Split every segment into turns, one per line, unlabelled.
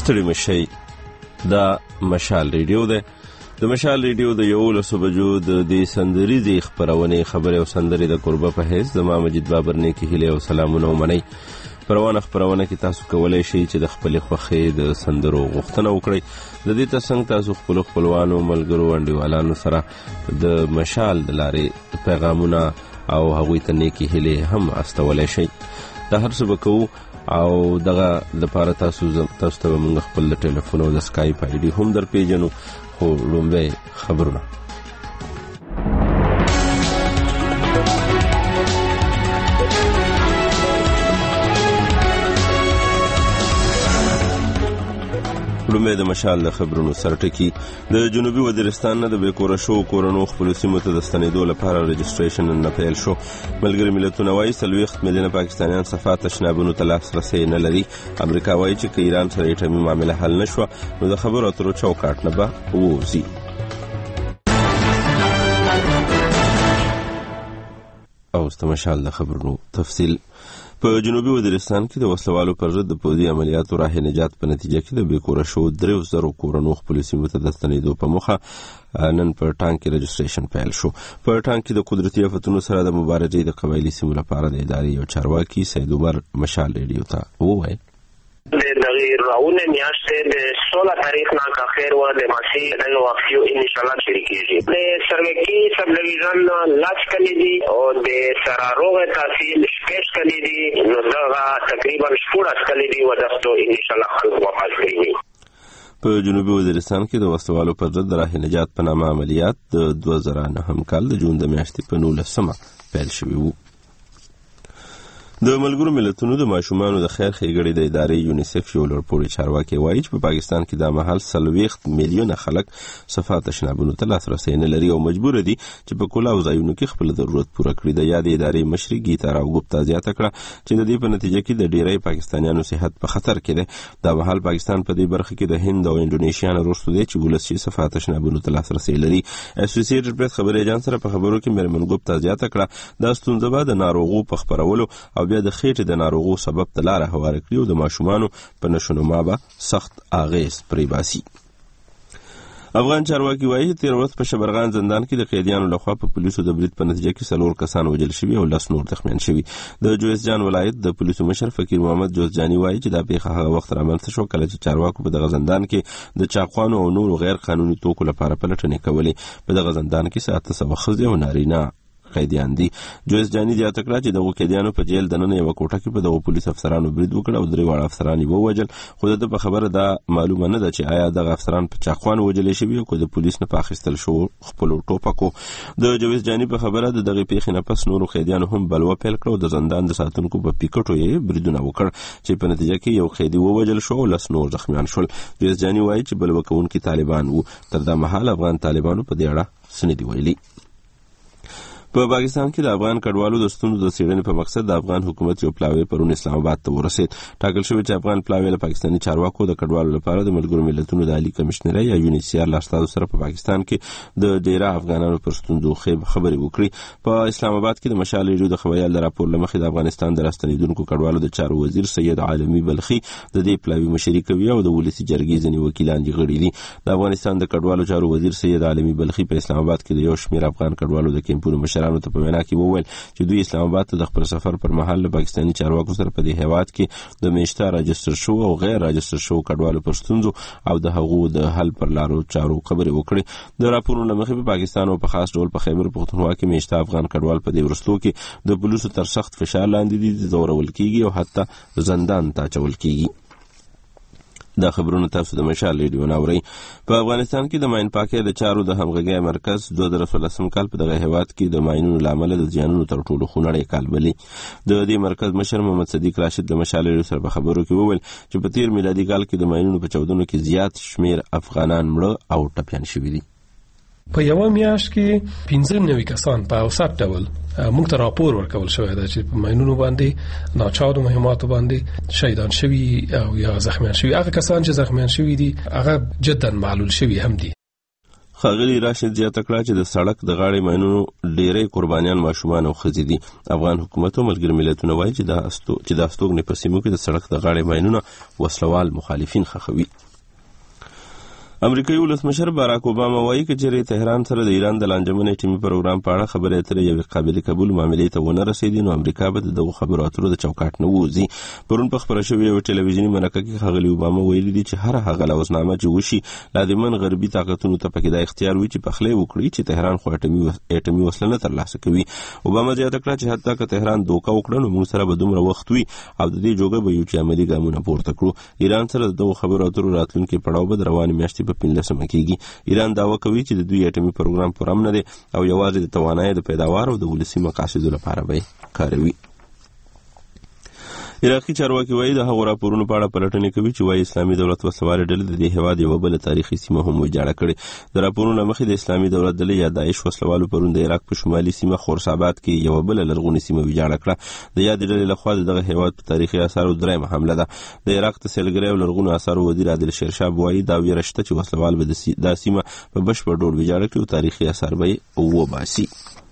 ستړي مشئ. دا مشال ریډیو ده. د مشال ریډیو د 11 بجو د دې سندریزې خبرونه خبرې او سندرې د قربه په حیث زما مجید بابر نه کې هله او سلامونه ومنئ. پروانه خبرونه کې تاسو کولای شئ چې د خپل خوخې د سندرو غوښتنه وکړئ. د دې ترڅنګ تاسو خپلوانو ملګرو انډیوالانو سره د مشال د لارې پیغامونه او هغوی ته نیکی هله هم استولای شئ. دا هر څه وکړو او دغه لپاره تاسو ته موږ خپل ټلیفون او د اسکایپ آی ډي هم در پیژنو. خو لومبه خبرونه لومبه د مشال د خبرونو سرټکی. د جنوبي وزیرستان نه د بیکوره شو کورونو خپل سیمو ته د ستنېدو لپاره رجسټریشن نه پیل شو. ملګری ملتونه وايي 30 میلیونه پاکستانیان صفات تشنابونو ته لاسرسي نه لري. امریکا وايي چې ایران سره ایټمي معامله حل نشو نو د خبرو اترو چوکاټ نه به ووځي. او استمشال د خبرونو تفصیل. په جنوبي وزیرستان کې د وسلوالو پر ضد د پوځي عملیاتو راه نجات په نتیجه کې د بیکوره شو 3000 کورونو خپل سیمو ته د ستنېدو په موخه نن په ټانک کې رجسټریشن پیل شو. په ټانک کې د قدرتي آفتونو سره د مبارزې د قبایلي سیمو لپاره د ادارې یو چارواکي سید عمر مشال ریډیو ته وویل
د دغه راونه میاشتې د 16 تاریخ نه کا خیر و د ماشي د واقعو ان شاء الله شریکېږي. د سروکی سب ډیویژن لاس کړي دي او د سراروغ تحصیل شپږ کړي دي نو دا تقریبا 14 کړي دي ودستو ان شاء الله خلک واپس کړي.
په جنوبي وزیرستان کې د وسلوالو پر ضد راه نجات په نامه عملیات د 2009 کال د جون د میاشتې په 19 پیل شوي وو. د ملګرو ملتونو د ماشومانو د خیر ښېګړې د ادارې یونیسف یو لوړپوړي چارواکي وایي چې په پاکستان کې د مهال 30 میلیونه خلک صفات تشنابونو ته لاسرسي نه لري او مجبور دي چې په کولاو ځایونو کې خپل ضرورت پوره کړي. د یادې ادارې مشري گیتا راو ګپتا زیاته کړه چې د دې په نتیجه کې د ډیری پاکستانیانو صحت په خطر کې ده. د مهال پاکستان په دې برخه کې د هند او انډونیشیا نه وروسته دی چې ولسی صفات تشنابونو ته لاسرسي لري. اسوسییټډ پریس خبري اژانس سره په خبرو کې مرمن ګپتا زیاته کړه دا ستونزه به د ناروغو په خبرولو او بیا د خېټې د ناروغو سبب ته لاره هواره کړي او د ماشومانو په نشونما به سخت اغیز پرې باسي. افغان چارواکي وایي تیر ورځ په شبرغان زندان کې د قیدیانو لخوا په پولیسو د برید په نتیجه کې 4 کسان وژل شوي او 10 نور زخمیان شوي. د جوزجان ولایت د پولیسو مشر فقیر محمد جوزجاني وایي چې دا پیښه هغه وخت رامنځته شو کله چې چارواکو په دغه زندان کې د چاقوانو او نورو غیر قانوني توکو لپاره پلټنې کولې. په دغه زندان کې 700 ښځې او نارینه قیدیان دي. جوزجاني زیاته کړه چې دغه قیدیانو په جیل دننه یو کوټه کې په دغه پولیس افسرانو برید وکړ او 3 واړه افسران یې ووژل. خو د په خبره دا معلومه نه ده چې آیا دغه افسران په چاقوانو وژل شوي او د پولیس نه پاخستل شو خپل ټوپکو. د جوزجاني په خبره د دغه پیښې نه پس نورو قیدیانو هم بلوا پیل کړو. د زندان د ساتونکو په پیکټو یې بریدونه وکړ چې په نتیجه کې یو قیدی ووژل شو او 10 نور زخمیان شول. جوزجاني وایي چې بلوا کوونکي طالبان وو. تر دا مهال افغان طالبانو په دې اړه سندې ویلي. په پاکستان کې د افغان کډوالو د ستونزو د څېړنې په مقصد د افغان حکومت یو پلاوی پرون اسلام آباد ته ورسید. ټاکل شوی چې افغان پلاوی له پاکستاني چارواکو د کډوالو لپاره د ملګرو ملتونو د عالی کمشنرۍ یا یونیسیار لاستازو سره په پاکستان کې د ډیره افغانانو پر ستونزو خبرې وکړي. په اسلام آباد کې د مشال ریډیو د خبريال راپور لمخې د افغانستان د راستنیدونکو کډوالو د چارو وزیر سید عالمي بلخي د دې پلاوی مشري کوي او د ولسی جرګې ځینې وکیلان یې غړي دي. د افغانستان د کډوالو چارو وزیر سید عالمي بلخي په اسلام آباد کې د یو شمېر افغان کډوالو د کیمپونو مشرانو ته په وینا کې وویل چې دوی اسلام آباد ته د خپل سفر پر مهال له پاکستاني چارواکو سره په دې هیواد کې د میشته راجستر شو او غیر راجستر شو کډوالو پر ستونزو او د هغو د حل پر لارو چارو خبرې وکړي. د راپورونو مخې په پاکستان او په خاص ډول په خیبر پختونخوا کې میشته افغان کډوال په دې ورستو کې د پولیسو تر سخت فشار لاندې دي، ځورول کیږي او حتی زندان ته اچول کیږي. دا خبرونه تاسو د مشال ریډیو ناوري. په افغانستان کې د ماین پاکۍ د چارو د همغږۍ مرکز 2013 کال په دغه هیواد کې د ماینونو لامل د زیانونو تر ټولو خونړی کال بلی. د دې مرکز مشر محمد صدیق راشد د مشال ریډیو سره په خبرو کې وویل چې په تیر میلادي کال کې د ماینونو په چاودنو کې زیات شمیر افغانان مړه او ټپیان شوي دي.
په یو میاشت کې 15 کسان په اوسط ډول موږ ته راپور ورکول شوی دی چې په ماینونو باندې ناچاودو مهماتو باندې شهیدان شوي او یا زخمیان شوي. هغه کسان چې زخمیان شوي دي هغه جدا معلول شوي هم دي.
ښاغلي راشد زیاته کړه چې د سړک د غاړې ماینونو ډېری قربانیان ماشومان او ښځې دي. افغان حکومت او ملګري ملتونه وایي چې د استوګنې په سیمو کې د سړک د غاړې ماینونه وسلوال مخالفین ښخوي. امریکایي ولسمشر باراک اوباما وایي چې چېرې تهران سره د ایران د لانجمن اټومي پروګرام په اړه خبرې اترې یوې قابل قبول معاملې ته ونه رسېدې نو امریکا به د دغو خبرو اترو د چوکاټ نه ووځي. پرون په خپره شوې یوې ټلویزیوني مرکه کې ښاغلي اوباما ویلي دي چې هر هغه لوظنامه چې وشي لازمن غربي طاقتونو ته پکې دا اختیار وي چې پخلی وکړي چې تهران خو اټومي وسله نه ترلاسه کوي. اوباما زیاته کړه چې حتی که تهران دوکه وکړه نو موږ سره به دومره وخت وي او د دې جوګه به یو چې عملي ګامونه پورته کړو. ایران سره د دغو خبرو اترو راتلونکي پړاو به د روانې میاشتې په 15 کېږي. ایران دعوه کوي چې د دوی اټومي پروګرام پوره نه دی او یوازې د توانایي د پیداوار او د ولسي مقاصدو لپاره به کاروي. عراقي چارواکي وایي د هغو راپورونو په اړه پلټنې کوي چې وایي اسلامي دولت وسلوالې ډلې د دې هېواد یوه بله تاریخي سیمه هم ویجاړه کړې. د راپورونو مخې د اسلامي دولت ډلې یا داعش وسلوالو پرون د عراق په شمالي سیمه خورساباد کې یوه بله لرغونې سیمه ویجاړه کړه. د یادې ډلې لخوا د دغه هېواد په تاریخي اثارو درېیمه حمله ده. د عراق د سیلګرۍ او لرغونو اثارو وزیر عادل شیرشاه وایي دا ویره شته چې وسلوال به دا سیمه په بشپړ ډول ویجاړه کړي او تاریخي اثار به یې وباسي.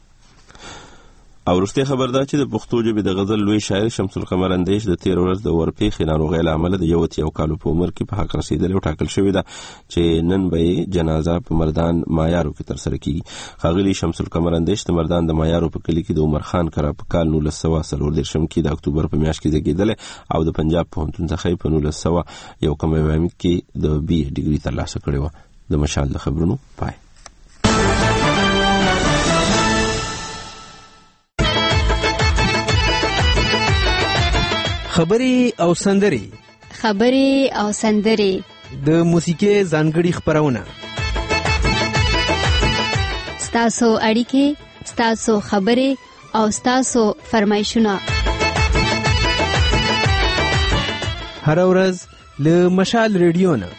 او وروستی خبر دا چې د پښتو ژبې د غزل لوی شاعر شمس القمر اندیش د تیر ورځ د ورپېښې ناروغۍ له امله د 81 کالو په عمر کې په حق رسېدلی او ټاکل شوې ده چې نن به یې جنازه په مردان مایارو کې ترسره کیږي. ښاغلي شمس القمر اندیش د مردان د مایارو په کلي کې د عمر خان کره په کال 1940 کې د اکتوبر په میاشت کې زیږېدلی او د پنجاب پوهنتون څخه په 1991 کې د بي ډګري ترلاسه کړې وه. د مشال د خبرونو پای.
خبرې او سندرې د موسیقي ځانګړي خبرونه
ستاسو اړیکې ستاسو خبرې او ستاسو فرمایشونه
هر ورځ له مشال ریډیو نه.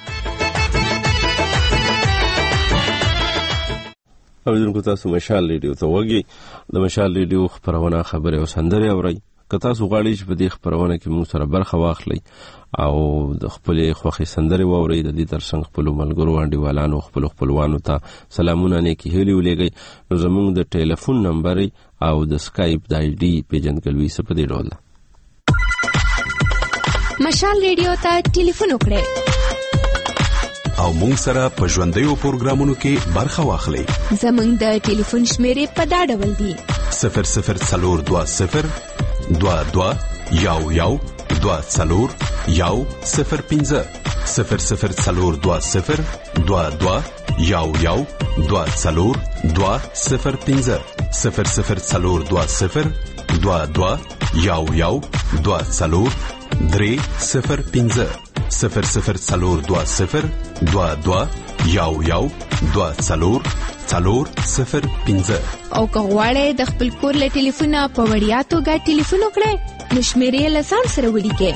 اوریدونکو تاسو مشال ریډیو ته وګورئ. د مشال ریډیو خبرونه خبرې او سندرې اورئ. که تاسو غواړئ چې په دې خبرونه کې موږ سره برخه واخلئ او د خپلې خوښې سندرې واورئ، د دې ترڅنګ خپلو ملګرو انډیوالانو خپلو خپلوانو ته سلامونه نیکې هیلې ولېږئ. نو زموږ د ټلیفون نمبر او د سکایپ د آی ډي پیژندګلوي څه په دې ډول ده.
مشال ریډیو ته ټلیفون وکړئ
او موږ سره په ژوندیو پروګرامونو کې برخه واخلئ.
زموږ د ټلیفون شمیرې په دا ډول دي:
0040 22 11 24 105 0040 22 11 24 205 0040 22 11 24 305 0040 22 11 24 405.
او که غواړئ د خپل کور له ټلیفونه په وړیا توګه ټلیفون وکړئ نو شمیرې له ځان سره ولیکئ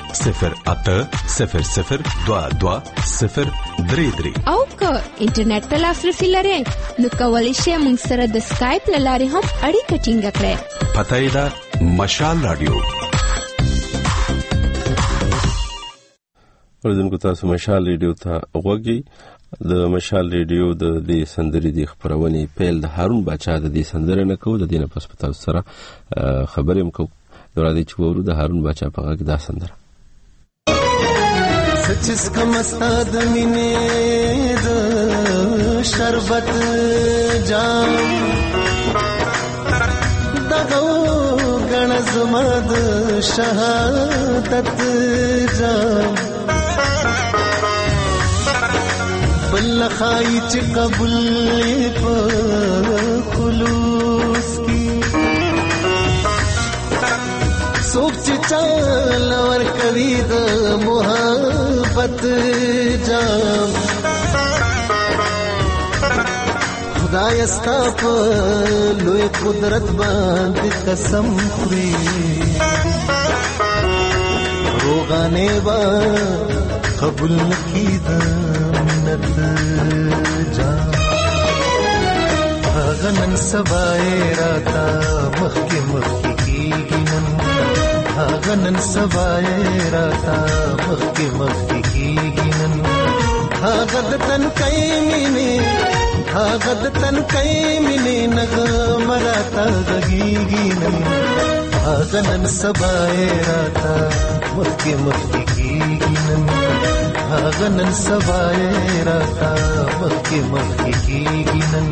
0800 22 033.
او که انټرنیټ ته لاسرسي لرئ نو کولی شئ موږ سره د سکایپ له لارې هم اړیکه ټینګه کړئ.
پته یې ده مشال رادیو.
اوریدونکو تاسو مشال ریډیو ته وګورئ. د مشال ریډیو د دې سندرې د خبرونې پیل د هارون باچا د دې سندرې نه کوو. د دې نه پس په تاسو سره خبرې هم کوو. نو راځئ چې وورو د هارون باچا په غږ دا سندره.
سچس کم استاد مینې د شربت جام دغه غن زما د شهادت جام بل خای چې قبول په خلوص کی سوچ چل ور کوي د محبت جام خدای استا په لوی قدرت باندې قسم خوري روغانه با قبول نکی د منت جام غنن سبای راتا مخکی مخکی کیږي نن غنن سبای راتا مخکی مخکی کیږي نن غد تن کای مینه هغه د تنکۍ مینې نغمه راته غږیږي نن هغه نن سبا یې راته مخکې مخکې کېږي نن هغه نن سبا یې راته مخکې مخکې کېږي نن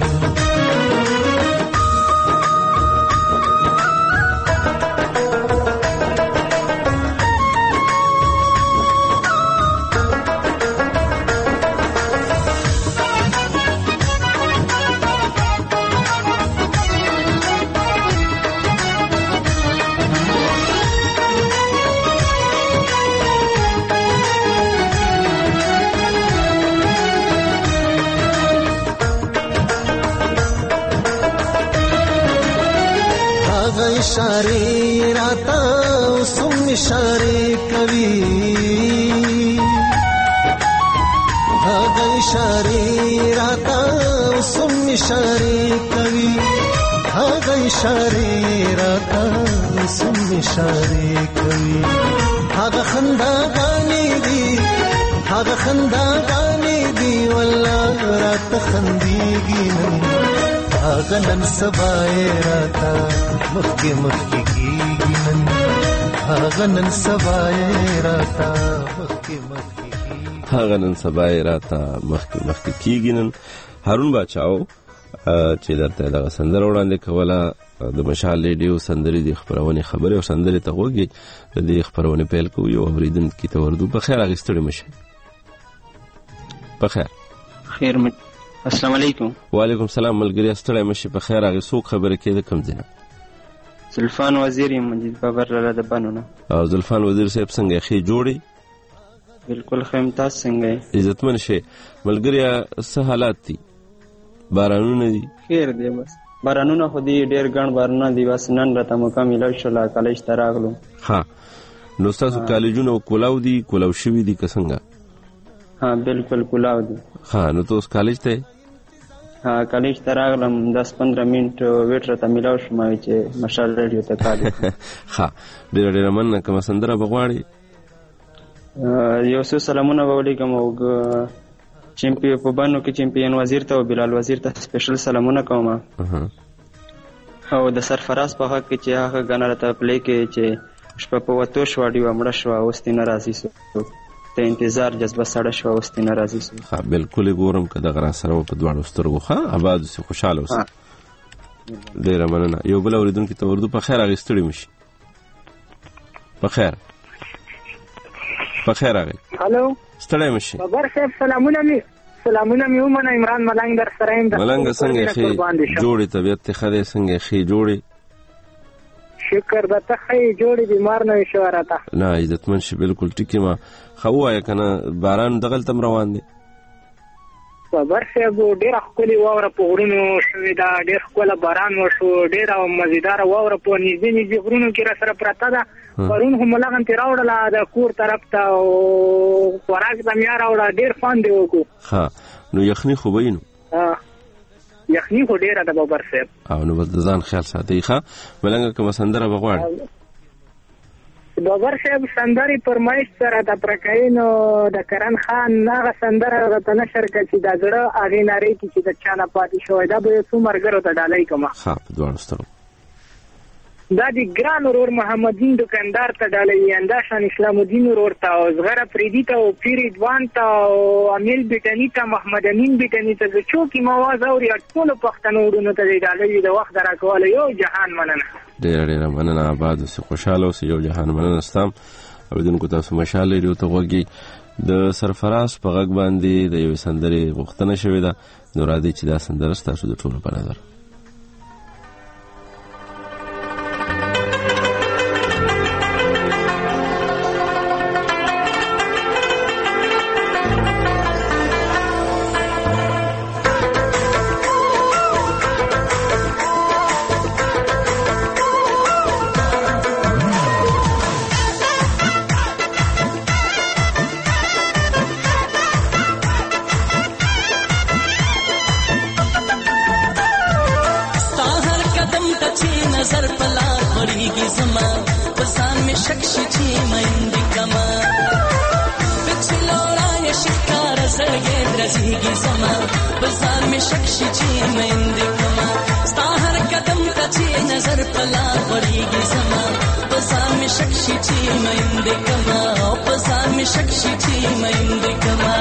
इशारे राता सुम इशारे कवि हागा इशारे राता सुम इशारे कवि हागा इशारे राता सुम इशारे कवि हागा खंदा गाने दी वल्लाह रात खंदीगी हागा नन सबाए राता مخکې مخکې کېږي نن هغه نن سبا یې راته مخکې مخکې کېږي
هغه نن سبا یې راته مخکې مخکې کېږي نن هارون باچاو چې درته دغه سندره وړاندې کوله د مشال ریډیو سندرې د خپرونې خبرې او سندرې ته غوږی د دې خپرونې پیل کوو یو اورېدونکي ته وردو په خیر هغې ستړي مه شئ په خیر
خیر السلام علیکم
وعلیکم السلام ملګري ستړی مه شئ په خیر هغې څوک خبرې کېده کوم ځای نه
زلفان وزیر یم مجید بابر لاله د بانونه
او زلفان وزیر صاحب څنګه ښې جوړې
بالکل ښه یم تاسو څنګه یې
عزتمن شئ ملګریا څه حالات دي بارانونه دي
خیر دی بس بارانونه خو دي ډېر ګڼ بارانونه دي بس نن راته موقع میلاو شوله کالج ته راغلو
ها نو ستاسو کالجونه کولاو دي کولاو شوي دي که څنګه
ها بالکل کولاو دي
ها نو ته اوس کالج ته
ها کالج ته راغلم 10-15 منټ ویټ راته میلاو شو ما چې مشال ریډیو ته کار
ها ډېره مننه کومه سندره به غواړې
یو څو سلامونه به ولیکم او په بانو کې چمپیون وزیر ته او بلال وزیر ته سپیشل سلامونه کوم او د سرفراز په حق کې چې هغه غاڼه راته پلی کې چې شپه په وتو شوه ډېوه مړه شوه اوس دې نه راځي سو ته انتظار جذبه سړه شوه اوس دې نه راځي سو
ها بالکل یې ګورم که دغه راسره و په دواړو سترګو ښه اباد اوسې خوشحاله اوسې ډېره مننه یو بل اورېدونکي ته وردو په خیر هغې ستړي مه شي په خیر په خیر هغې
هلو
ستړی مه شي
بابر صاحب سلامونه مې ومنه عمران ملنګ در سره یم
ملنګه څنګه ښې جوړې طبیعت دې ښه دی څنګه ښې جوړې
شکر ده ته ښه یې جوړې بیمار نه وې شوی راته
نه عزتمن شي بالکل ټیک یم ښه ووایه که نه باران دغلته هم روان دی
بابر صاحب ډېره ښکلې واوره په غرونو شوې ده ډېر ښکله باران وشو ډېره مزیداره واوره په نږدې غرونو کې را سره پرته ده پرون خو ملغنتې راوړله د کور طرف ته او خوراک ته مې راوړه ډېر خوند یې وکړو
ښه نو یخني خو به وي نو
یخني خو ډېره ده بابر صاحب
او نو بس د ځان خیال ساتئ ښه ملنګه کومه سندره به غواړې
بابر صاحب سندرې فرمایش سره د پرکوي نو د کرن خان هغه سندره راته نشر کړه چې د زړه هغې نارې کې چې د چا نه پاتې شوی دا به یو څو ملګرو ته ډالۍ کړمه
ښه په دواړو سترګو
دا د ګران ورور محمدین دکاندار ته ډالۍ انداشان اسلام الدین ورور ته او زغره فریدي ته او پیر ادوان ته او امیل بیټني ته محمد امین بیټني ته د چوکي مواز اوري ټولو پښتنو وروڼو ته د ډالۍ د وخت راکوله یو جهان مننه
ډېره مننه آباد اوسې خوشحاله اوسې یو جهان مننه ستا اورېدونکو تاسو مشال ریډیو ته غوږ د سرفراز په غږ باندې د یوې سندرې غوښتنه شوې ده نو راځئ چې دا سندره ستاسو د ټولو په نظر
رسیږي زما بزار می شکشي چې مند کما ستا هر قدم ته چې نظر پلا وریږي زما بزار می شکشي چې مند کما بزار می شکشي چې مند کما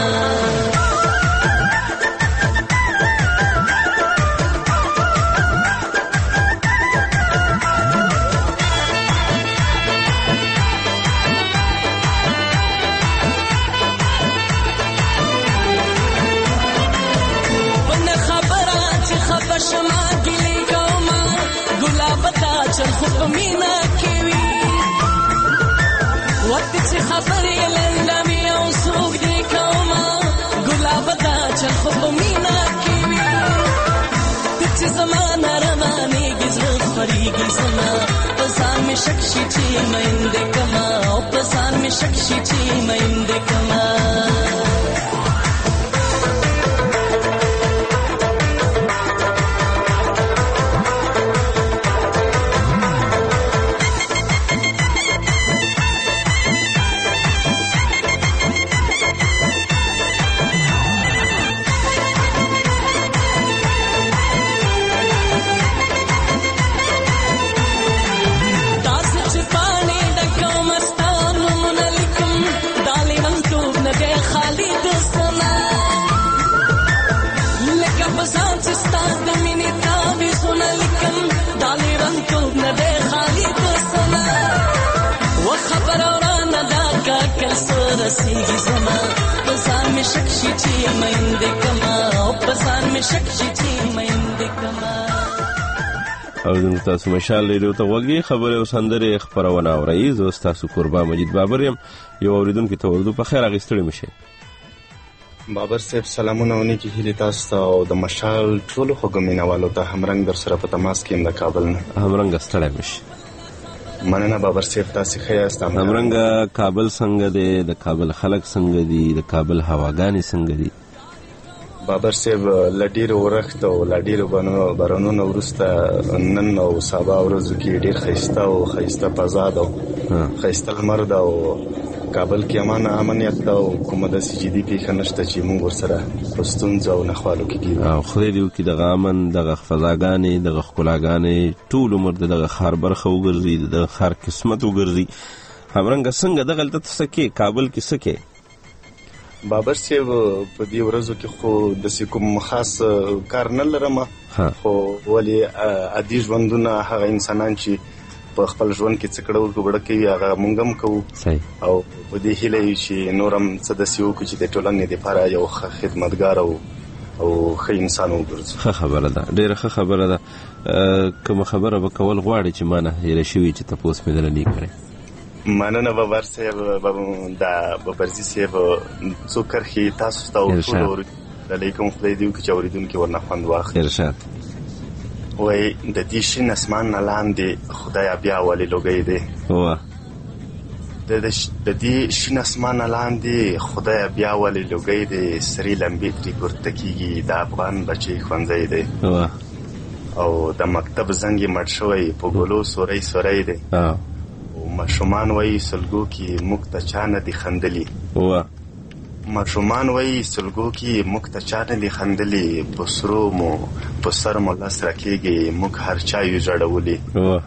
شما ګلی کوما ګلاب تا چل خو مینا کیوي وخت چې خبرې لندمي او سوق دی کوما ګلاب تا چل خو مینا کیوي چې زمانه رواني گزر خوريږي زما پسان می شکشي چې مند کما او پسان می شکشي چې مند کما رسیږي زما پسان می شکشي چې مند کما او پسان می شکشي چې مند کما
او زموږ تاسو مشال لري ته وګي خبره او سندره خبرونه اورئ زه تاسو قربا مجید بابر يم یو اوریدونکو ته ورته په خیر اغستړی مشه
بابر صاحب سلامونه ونی کی هلی تاسو ته او د مشال ټول خوګمینوالو ته همرنګ در سره په تماس کې د کابل نه
همرنګ ستړی مشه
مننه بابر صاحب تاسو ښه یاست
همرنګ کابل څنګه دی د کابل خلک څنګه دي د کابل هواګانی څنګه دي
بابر صاحب لډیر ورخت او لډیر بارونو ورسته نن او سبا ورځو کې ډیر خيسته او خيسته پزاد او خيسته مرد او کابل کې امنیت او کومه د سجدي کې خنشته چې موږ ورسره پښتونځ او نخوالو کې
او خو دې کې د غامن د فضاګانې د خلاګانې ټول عمر د خار برخه وګرځي د خار قسمت وګرځي همرنګ څنګه د غلطه سکه کابل کې سکه
بابر صاحب په دې ورځو کې خو د کوم خاص کار نه لرم خو ولی عادي ژوندونه هغه انسانان چې په خپل ژوند کې څکړه ورکوړه کوي هغه مونږ هم کوو او په دې هیله چې نورم څه د سیو کې چې د ټولنې لپاره یو خدمتګار او ښه انسان وګرځي
ښه خبره ده ډېره ښه خبره ده کوم خبره به کول غواړي چې مانه هېره شوي چې تاسو مې دلته نه کړی
مننه بابر صاحب دا بابرزي صاحب څو کرخي تاسو ته ټول علیکم خدای دې چې اوریدونکو ورنه خوند واخلي
ارشاد
وای د دې شین اسمان لاندې خدای بیا ولې لوګي دی
واه
د دې شین اسمان لاندې خدای بیا ولې لوګي دی سری لمبي تری پورته کیږي د افغان بچي خوندې دی
واه
او د مکتب زنګي مړ شوی په ګلو سوري دی ماشومان وای سلګو کې مکت چانه دي خندلي
واه
ماشومان وای سلګو کې مکت چانه دي خندلي بسرو مو پسر مو لاس راکېږي مخ هر چا یو جوړولي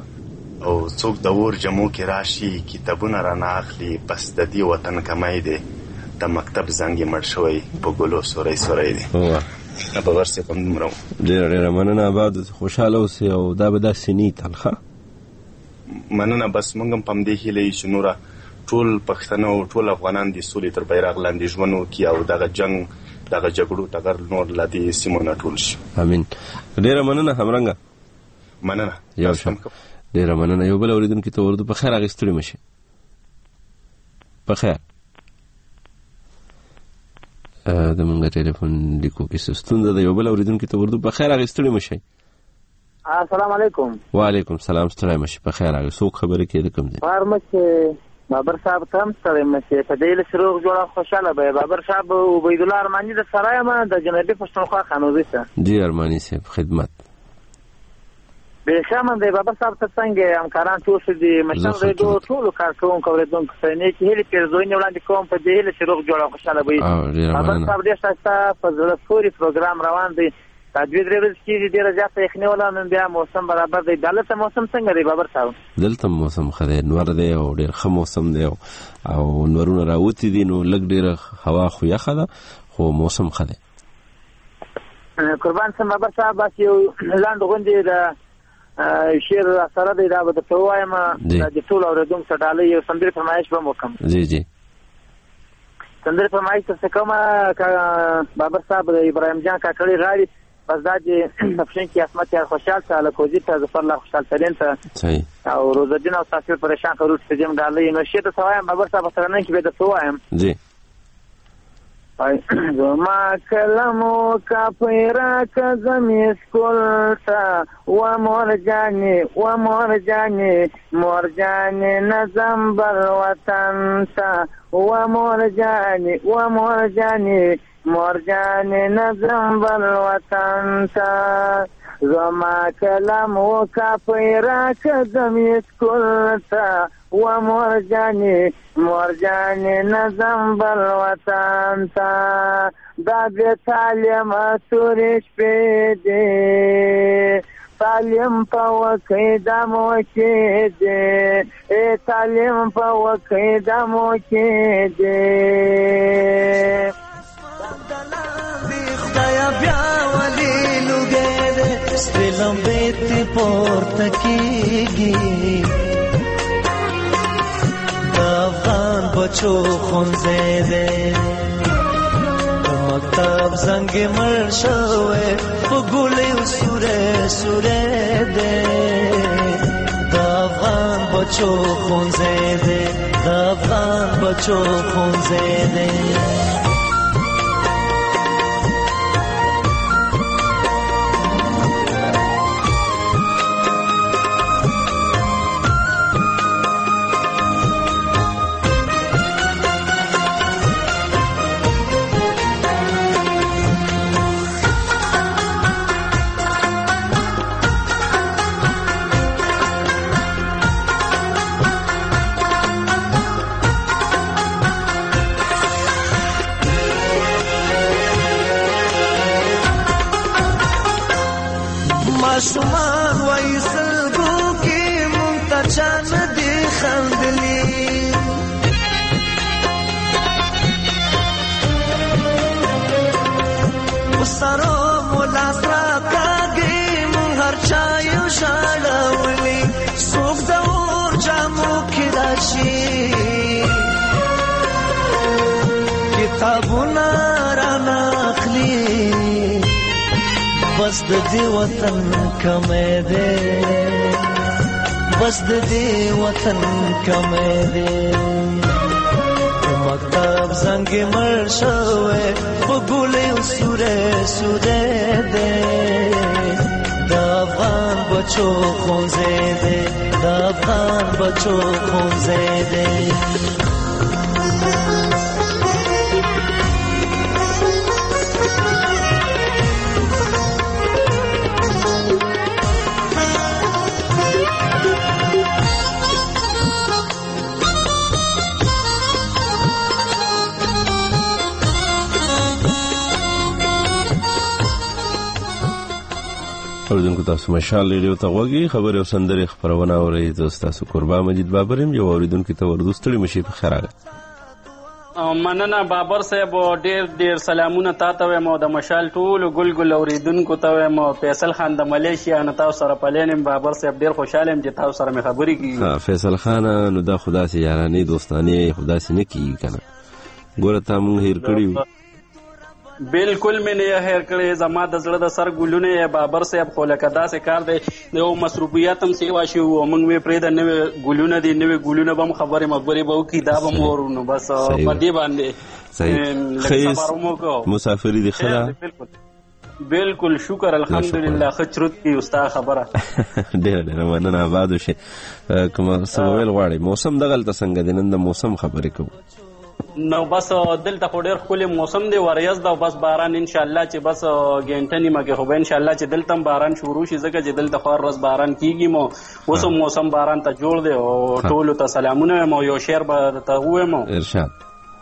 او څوک د ور جمو کې راشي کتابونه را ناخلي بس د دې وطن کمای دی د مکتب زنګي مړ شوی په ګلو سوري دی
واه
په ورسې کوم مرو
ډېر مننه آباد خوشاله اوسې او دا به دا سنی تلخه
مننه بس موږ هم پم دی هلې چې نور ټول پښتنو او ټول افغانان د سولې تر بیرغ لاندې ژوند وکړي او دغه جنگ دغه جګړو ټغر نور لدی سیمونه ټول شي
امين ډېر مننه همرنګ
مننه
یو شم ډېر مننه یو بل اوریدونکو ته ورته په خیر اغستړي مشه په خیر د مونږ ټلیفون لیکو کې ستونزه ده یو بل اوریدونکو ته ورته په خیر اغستړي مشه
السلام علیکم
وعلیکم السلام ستړی مشه په خیر اغه څوک خبرې کوي کوم دي
فارمسه بابر صاحب تم ستړی مشه په دې له شروع جوړه خوشاله به بابر صاحب عبید الله ارمانی د سرایا ما د جنبی پښتونخوا خانوزي ته
جی ارمانی صاحب خدمت
بېخامن دی بابر صاحب ته څنګه همکاران ټول شو دي مشر ریډیو ټولو کارکوونکو اورېدونکو سره نیکې هیلې پیرزوینې وړاندې کوم په دې هیله چې روغ جوړ او خوشحاله به وي بابر صاحب ډېر ښایسته په زړه پورې پروګرام روان دی دا 2-3 ورځې کېږي ډېره زیاته یخني وله نن بیا موسم برابر دی دلته موسم څنګه دی بابر صاحب
دلته موسم ښه دی نور دی او ډېر ښه موسم دی او نورونه راوتي دي نو لږ ډېره هوا خو یخه ده خو موسم ښه دی
قربان سم بابر صاحب بس یو لاندې غونډې د شعر سره دی دا به درته ووایم د ټولو اورېدونکو څخه ډالۍ یو سندرې فرمایش به م وکړم
جی
سندرې فرمایش درته کومه بابر صاحب د ابراهیم جان کاکړي غاړي بس دا چې تفشین کې عصمت یار خوشحال ته الکوزي ته ظفر الله خوشحال سلیم ته او روز الدین او تاثیر پریشان خروج سجم ډالۍ نو شعر درته وایم بابر صاحب سره نن کې به درته ووایم
جی
ما کلمو کا پیرا کا زمین سکولتا و مور جانی نظم بر وطن تا و مور جانی نظم بر وطن تا زما کلمو کا پیرا کا زمین سکولتا و مور جانی نظم بر وطن تا دا بے تعلیم سورش پیدے تعلیم پا وقیدہ موکی دے اے تعلیم پا وقیدہ موکی دے
خدایا بیا ولی لگے دے سپیلم بیتی پورتکیگی افغان بچو خونځې دی مکتب زنګ مړ شوی په ګولۍ سورې دی د افغان بچو خونځې دی د افغان بچو خونځې دی ماشومان وای سلګو کې مونږ ته چا نه دي خندلي وسره مولا سره کاږي مونږ هر چا یو شاړولي څوک د اور جامو کې راشي کتابونه رانه اخلي بس د دې وطن کمې ده بس د دې وطن کمې ده مکتب زنګ مړ شوی په ګولۍ سورې ده د افغان بچو خونځې ده د افغان بچو خونځې ده
اوریدونکو تاسو مشال ریډیو ته غوږی خبرې او سندرې خبرونه اورئ تاسو قربان مجید بابریم یو اوریدونکو ته وردوستړي مشي په خیراله
مننه بابر صاحب ډیر سلامونه تاسو ته مو د مشال ټول ګلګل اوریدونکو ته مو فیصل خان د ملیشیا نه تاسو سره پلینم بابر صاحب ډیر خوشاله یم چې تاسو سره مې خبرې کیږي
فیصل خان نو دا خدا سي یارانه دوستانه خدا سي نه کیږي کنه ګوره تا مونږ هیر کړیو
بالکل مې نه هیر کړی زما د زړه د سر ګلونه بابر صاحب خو لکه داسې کار دی یو مصروفیات هم سیوا شي او موږ وی پرې د نوې ګلونه دي نوې ګلونه به هم خبرې مخبرې به وکړي دا به مو ورونو بس په دې باندې
خیس مسافری دی خلا
بالکل شکر الحمدلله خچرت کی استاد خبره
ډېر مننه آباد شي کوم سمویل غواړي موسم دغلته څنګه دی نن د موسم خبرې کوو
نو بس دلته خو ډېر ښکلی موسم دی وریځ ده او بس باران انشاءالله چې بس ګینټه نیمه کې خو به انشاءالله چې دلته هم باران شروع شي ځکه چې دلته خو هر ورځ باران کېږي مو اوس هم موسم باران ته جوړ دی او ټولو ته سلامونه وایم او یو شعر به درته ووایم
ارشاد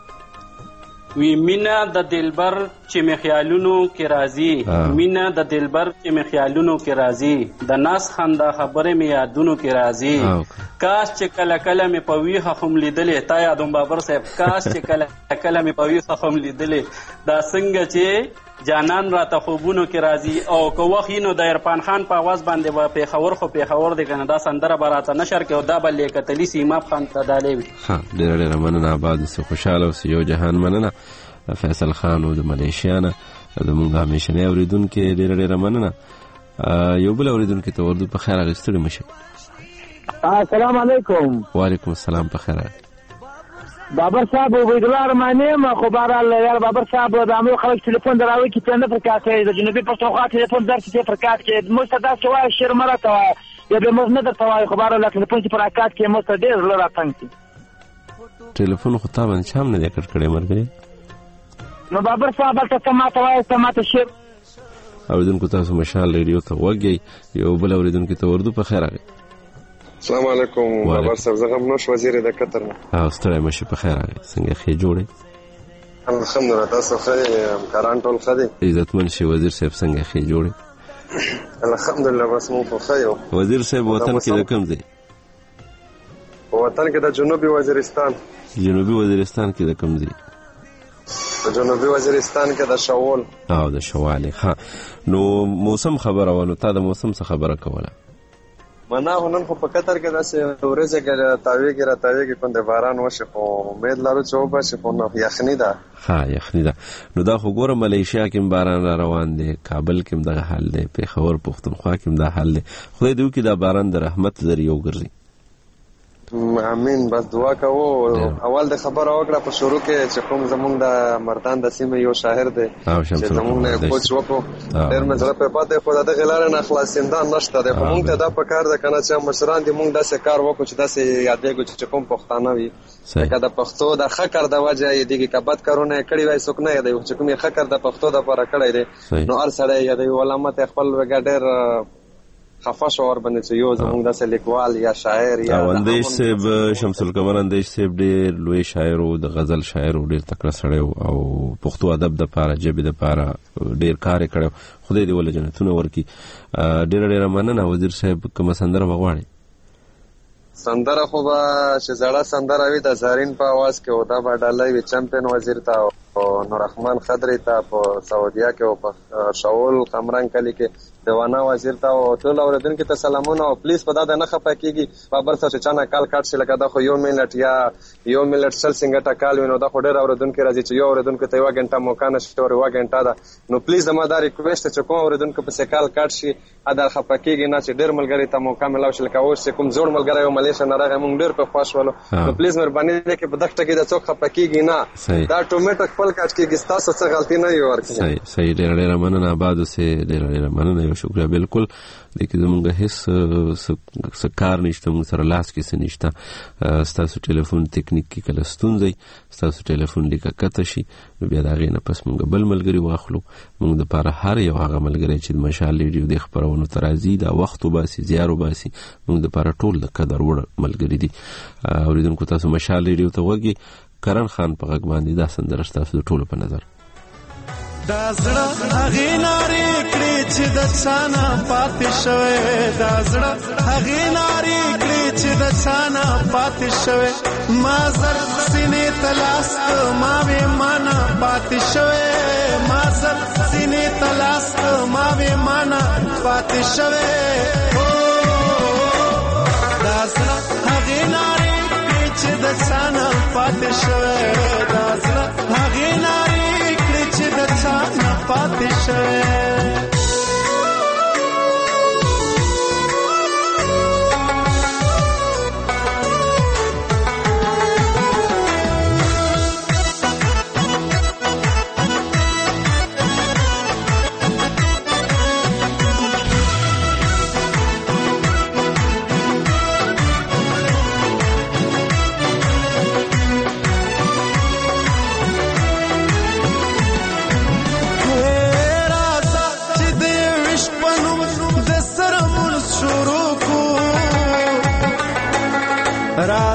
وی مینه د دلبر چې مې خیالونو کې راځي مینه د دلبر چې مې خیالونو کې راځي د ناس خندا خبرې مې یادونو کې راځي کاش چې کله کله مې په ویښه خم لیدلې تا یادوم بابر صاحب کاش چې کله کله مې په ویښه خم لیدلې دا څنګه چې جانان راته خوبونو کې راځي او که وخت نو د عرفان خان په اواز باندې به پیښور خو پیښور دی که نه دا سندره به راته نشر کړي او دا به لیکتلي سیماب خان ته ډالۍ وي
ډېره ډېره مننه آباد اوسې خوشحاله اوسې یو جهان مننه فیصل خان و د ملیشیا نه زمونږ همیشنی اورېدونکي ډېره ډېره مننه یو بل اورېدونکي ته اردو په خیر راغلی ستړي مه شئ
السلام علیکم
وعلیکم السلام په خیر
بابر صاحب عبیدالله ارمانی یم خو بهرحال یار بابر صاحب د همو خلک تلیفون در راوړي چې ته نه پر کار کوې د جنوبي پښتونخوا تلیفون در چې ته پر کار کوې موږ ته داسې وایه شعر مه راته وایه یا بیا موږ نه درته وایو خو بهرحال تلیفون چې پر کار کوې موږ ته ډېر زړه راتنګ شي
ټلیفون خو تا باندې چا هم نه دی کټ کړی ملګري
نو بابر صاحب هلته ته ما ته وایه ته ما ته شعر
اورېدونکو تاسو مشال ریډیو ته غوږ یو بل اورېدونکي ته اردو په خیر راغی
السلام علیکم بابر صاحب زه غمنوش وزیر د قطر نه
ستړی مه شي په خیر راغی څنګه ښې جوړې
الحمدلله تاسو ښه همکاران ټول ښه دي
عزتمن شي وزیر صاحب څنګه ښې جوړې
الحمدلله بس مونږ خو ښه یو
وزیر صاحب وطن کې د کوم ځای
په وطن کې د جنوبي وزیرستان
جنوبي وزیرستان کې د کوم ځای
په جنوبي وزیرستان کې د شوال
او د شوال ها نو موسم خبره و نو تا د موسم څه خبره کوله
منا هنن خو په قطر کې داسې ورځې کې تاویږي را تاویږي کوم باران وشي خو امید لرو چې وبشي خو نو یخني ده
ها یخني ده نو دا خو ګوره ملیشیا کې باران را روان دی کابل کې دغه حال دی پیښور پښتونخوا کې دا حال دی خدای دې وکړي دا باران د رحمت ذریعہ وګرځي
امین بس دعا کوو اول د خبره وکړه په شروع کې چې کوم زمونږ د مردان د سیمې یو شاعر دی چې زمونږ نه کوچ وکړو ډېر مې زړه په پاتې خو د دغې لارې نه خلاصېندان نشته دی خو مونږ ته دا پکار ده که نه چې مشران دي مونږ داسې کار وکړو چې داسې یادېږو چې کوم پښتانه وي لکه د پښتو د ښه کار د وجه یې دیږي که بد کارونه یې کړي وای څوک نه یادوي چې کوم یې ښه کار د پښتو دپاره کړی دی نو هر سړی یادوي علامت یې خپل وګه ډېر خفه شو ور باندې چې یو زموږ داسې لیکوال یا شاعر یا
اندیش صاحب شمس القمر اندیش صاحب ډېر لوی شاعر او د غزل شاعر او ډېر تکړه سړی او پښتو ادب دپاره ژبې دپاره ډېر کار یې کړی خدای دې ولې جنتونه ورکړي ډېره ډېره مننه وزیر صاحب کومه سندره به غواړئ
سندره خو به چې زړه سندره وي د زرین په اواز کې او دا به ډالۍ وي چمپین وزیر ته او نوررحمان خضري ته په سعودیه کې او په شاول قمران کلي کې دیوانه وزیر ته او ټول اوریدونکو ته سلامونه او پلیز په دا نه خفه کیږي بابر صاحب چې چانه کال کاټ شي لکه دا خو یو منټ یا یو منټ سل څنګه ټکال وینو دا خو ډېر اوریدونکو راځي چې یو اوریدونکو ته یو غنټه موقع نشته او یو غنټه ده نو پلیز زما دا ریکوېسټ چې کوم اوریدونکو په سکال کاټ شي ادا خفه کیږي نه چې ډېر ملګری ته موقع ملاو شي لکه اوس کوم زوړ ملګری یو ملیشیا نه راغی مونږ ډېر په خوښ ولو نو پلیز مهرباني وکړئ په دغه ټکی د څوک خفه کیږي نه دا ټومیټو خپل کاټ کیږي تاسو څه غلطي نه یو ورکړئ
صحیح ډېر ډېر مننه آباد اوسې ډېر ډېر مننه یو شکریہ بالکل لیکن زمونږ هیڅ څه کار نشته موږ سره لاس کې څه نشته ستاسو ټلیفون تکنیک کې کله ستونزه ستاسو ټلیفون لیکه کته شي نو بیا د هغې نه پس موږ بل ملګري واخلو موږ دپاره هر یو هغه ملګری چې د مشال ریډیو د خپرونو ته راځي دا وخت وباسي زیار وباسي موږ دپاره ټول د قدر وړ ملګري دي اورېدونکو تاسو مشال ریډیو ته غوږی کرن خان په غږ باندې دا سندره ستاسو د ټولو په نظر
دا زړه هغې نارې کړې چې د چا نه پاتې شوی دا زړه هغې نارې کړې چې د چا نه پاتې شوی ما زر سینې ته لاس ما وې ما نه پاتې شوی ما زر سینې ته لاس ما وې ما نه پاتې شوی دا زړه هغې نارې کړې چې د چا نه پاتې شوی دا زړه هغې نارې چې د چا نه پاتې شوی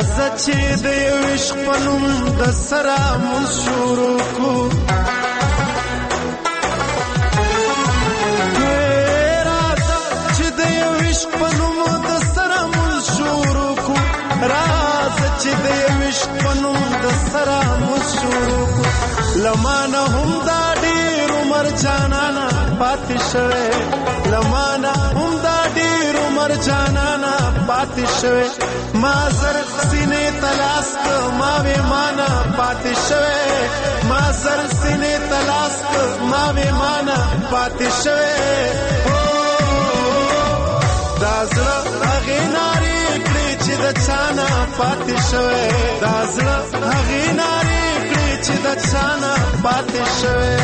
راځه چې د یو عشق په نوم د سره مونږ شروع کو راځه چې د یو عشق په نوم د سره مونږ شروع کو راځه چې د یو عشق په نوم د سره مونږ شروع کو لمانه هم دا ډېر عمر جانانا پاتې شوی لمانه هم دا ډېر عمر جانانا پاتې شوی ما زر سینې تلاس ما وې مانا پاتې شوی ما زر سینې تلاس ما وې مانا پاتې شوی دا زړه هغې نارې کړې چې د چانا پاتې شوی دا زړه هغې نارې کړې چې د چانا پاتې شوی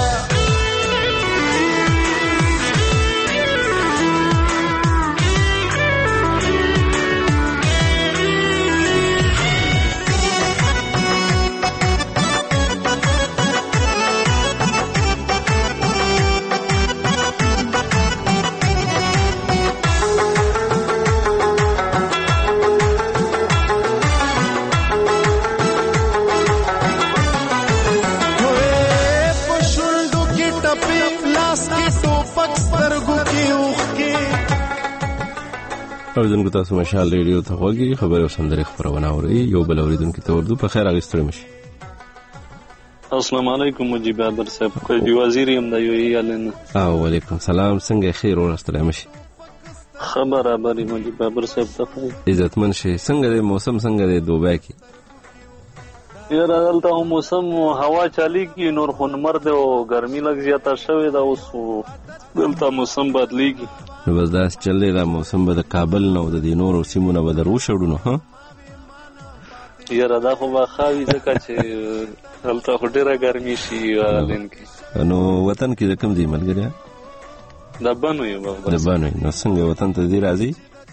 اوریدونکو تاسو مشال ریډیو ته غوږی خبرې او سندرې خبرونه اورئ یو بل اوریدونکو ته اردو په خیر اغستړی مشي
السلام علیکم مجیب بابر صاحب کوئی وزیر یم د یو یالن
او علیکم سلام څنګه خیر ورستړی مشي
خبر ابري مجیب بابر صاحب ته
عزتمن شي څنګه د موسم څنګه د دوبه کې
یاره دلته موسم هوا چالي کی نور خونمر دی او ګرمي لږ زیاته شوې ده اوس دلته موسم بدلیږي
نو بس دا چلې دا موسم به د کابل نه او د دې نورو سیمونه به در وشړو نو ها
یاره دا خو به ښه وي ځکه چې هلته خو ډېره ګرمي شي لین کې
نو وطن کې د کوم ځای ملګریا
د بنو یم
د بنو نو څنګه وطن ته دې راځي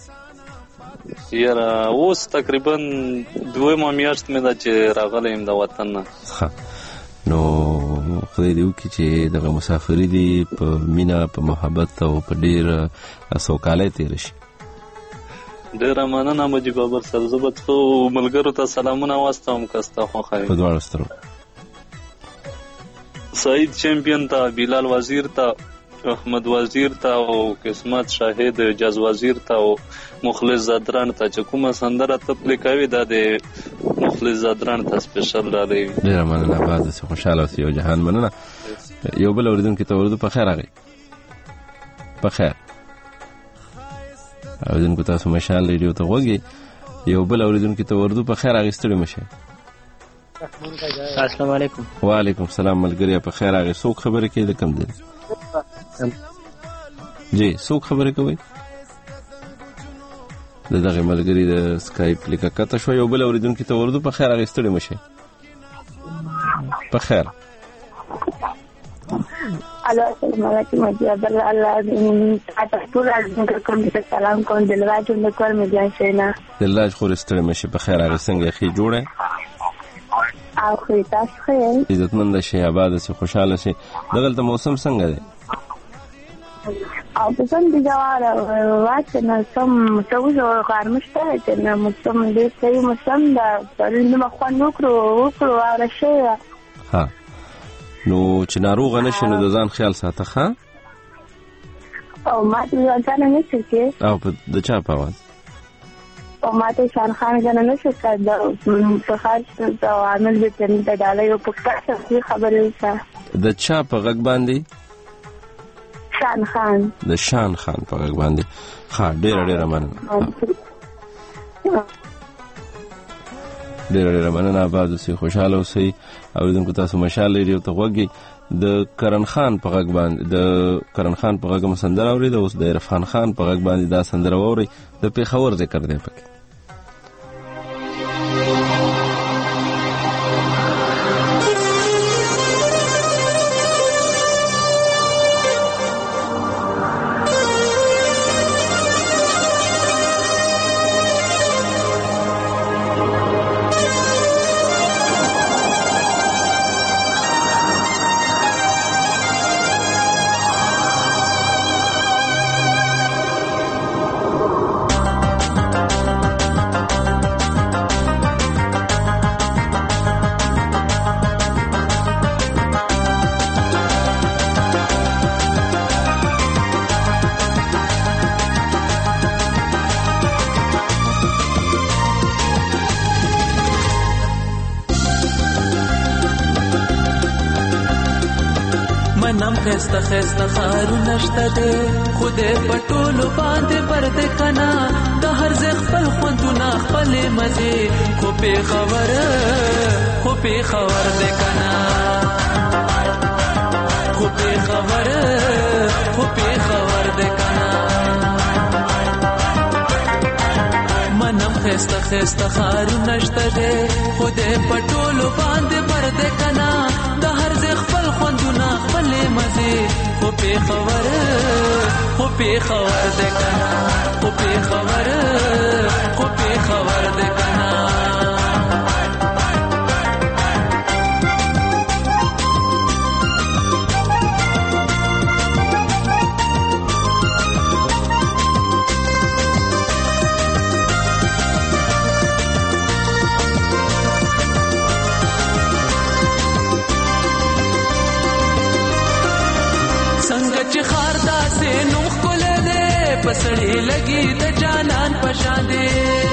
یاره اوس تقریبا 2 میاشت مې ده چې راغلی یم د وطن نه
نو خدای دې وکړي چې دغه مسافري دي په مینه په محبت او په ډېر سوکالۍ تېره شي
ډېره مننه مجیب بابر صاحب زه به څو ملګرو ته سلامونه واستوم که ستا خوښه وي
په دواړو سترګو
سعید چمپیون ته بلال وزیر ته احمد وزیر ته او قسمت شاهد اجاز وزیر ته او مخلص زادران ته چې کومه سندره ته پلی کوي دا د مخلص زادران ته سپیشل راغلی
ډېره مننه بعد داسې خوشحاله اوسې یو جهان مننه یو بل اورېدونکي ته اردو په خیر راغی په خیر اورېدونکو تاسو مشال ریډیو ته غوږی یو بل اورېدونکي ته اردو په خیر راغی ستړي مشئ
السلام علیکم
وعلیکم السلام ملګریا په خیر راغی څوک خبرې کوي د کوم دی جی څوک خبرې کوي د دغه ملګري د سکایپ لیکه کته شو یو بل اورېدونکي ته اردو په خیر راغی ستړي مشئ په خیر
الو السلام علیکم مجید الله تاسو ټول کوم سلام کوم دلراج نو کور مې ځای شینا
دلراج خو ستړي مشئ په خیر راغی څنګه خې جوړه
او خو تاسو خیر
عزتمند شي آباد شي خوشاله شي دغلته موسم څنګه دی
او په څنګه جوار واټ نه سم څو غارمشته چې نه موسم دې صحیح موسم دا پرې نو خو نوکرو راشه
ها نو چې ناروغ نشي نو د ځان خیال ساته ښه
او ما ته ځان نه شي
او د چا په आवाज
او ما ته شان خان غنه نشو کړه په خاص د عامل به تم ته ډالې او په څه خبرې ده
د چا په غږ باندې
شان خان
د شان خان په غږ باندې ها ډېر مننه ډېر مننه آباد اوسئ خوشاله اوسئ اوریدونکو تاسو مشال ریډیو ته غوږی د کرن خان په غږ باندې د کرن خان په غږ سندره اورید اوس د عرفان خان په غږ باندې دا سندره اوري د پیښور ذکر دی پکې
منم خسته خسته خارونه شته دی خدای په ټولو باندې پرده کنا د هر ځای خپل خوندونه خپلې مزې خو پېښور دی کنا خو پېښور دی کنا منم خسته خسته خارونه شته دی خدای په ټولو باندې پرده کنا د هر ځای خپل خوندونه خپلې مزې خو پېښور دی کنا خو پېښور دی کنا چې خار داسې نوم ښکلی دی پسړې لګي د جانان په شان دی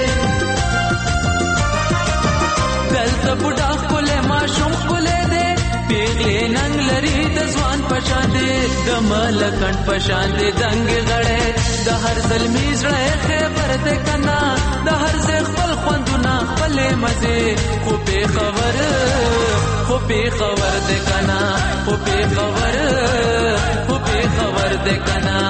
دلته بوډا ښکلی ماشوم ښکلی دی پیغلې ننګ لري د ځوان په شان دی د ملکڼ په شان دی دنګې غړی د هر زلمي زړی خیبر دی کنا د هر ځای خپل خوندونه خپلې مزې خو پېښور دی کنا خو پېښور دی کنا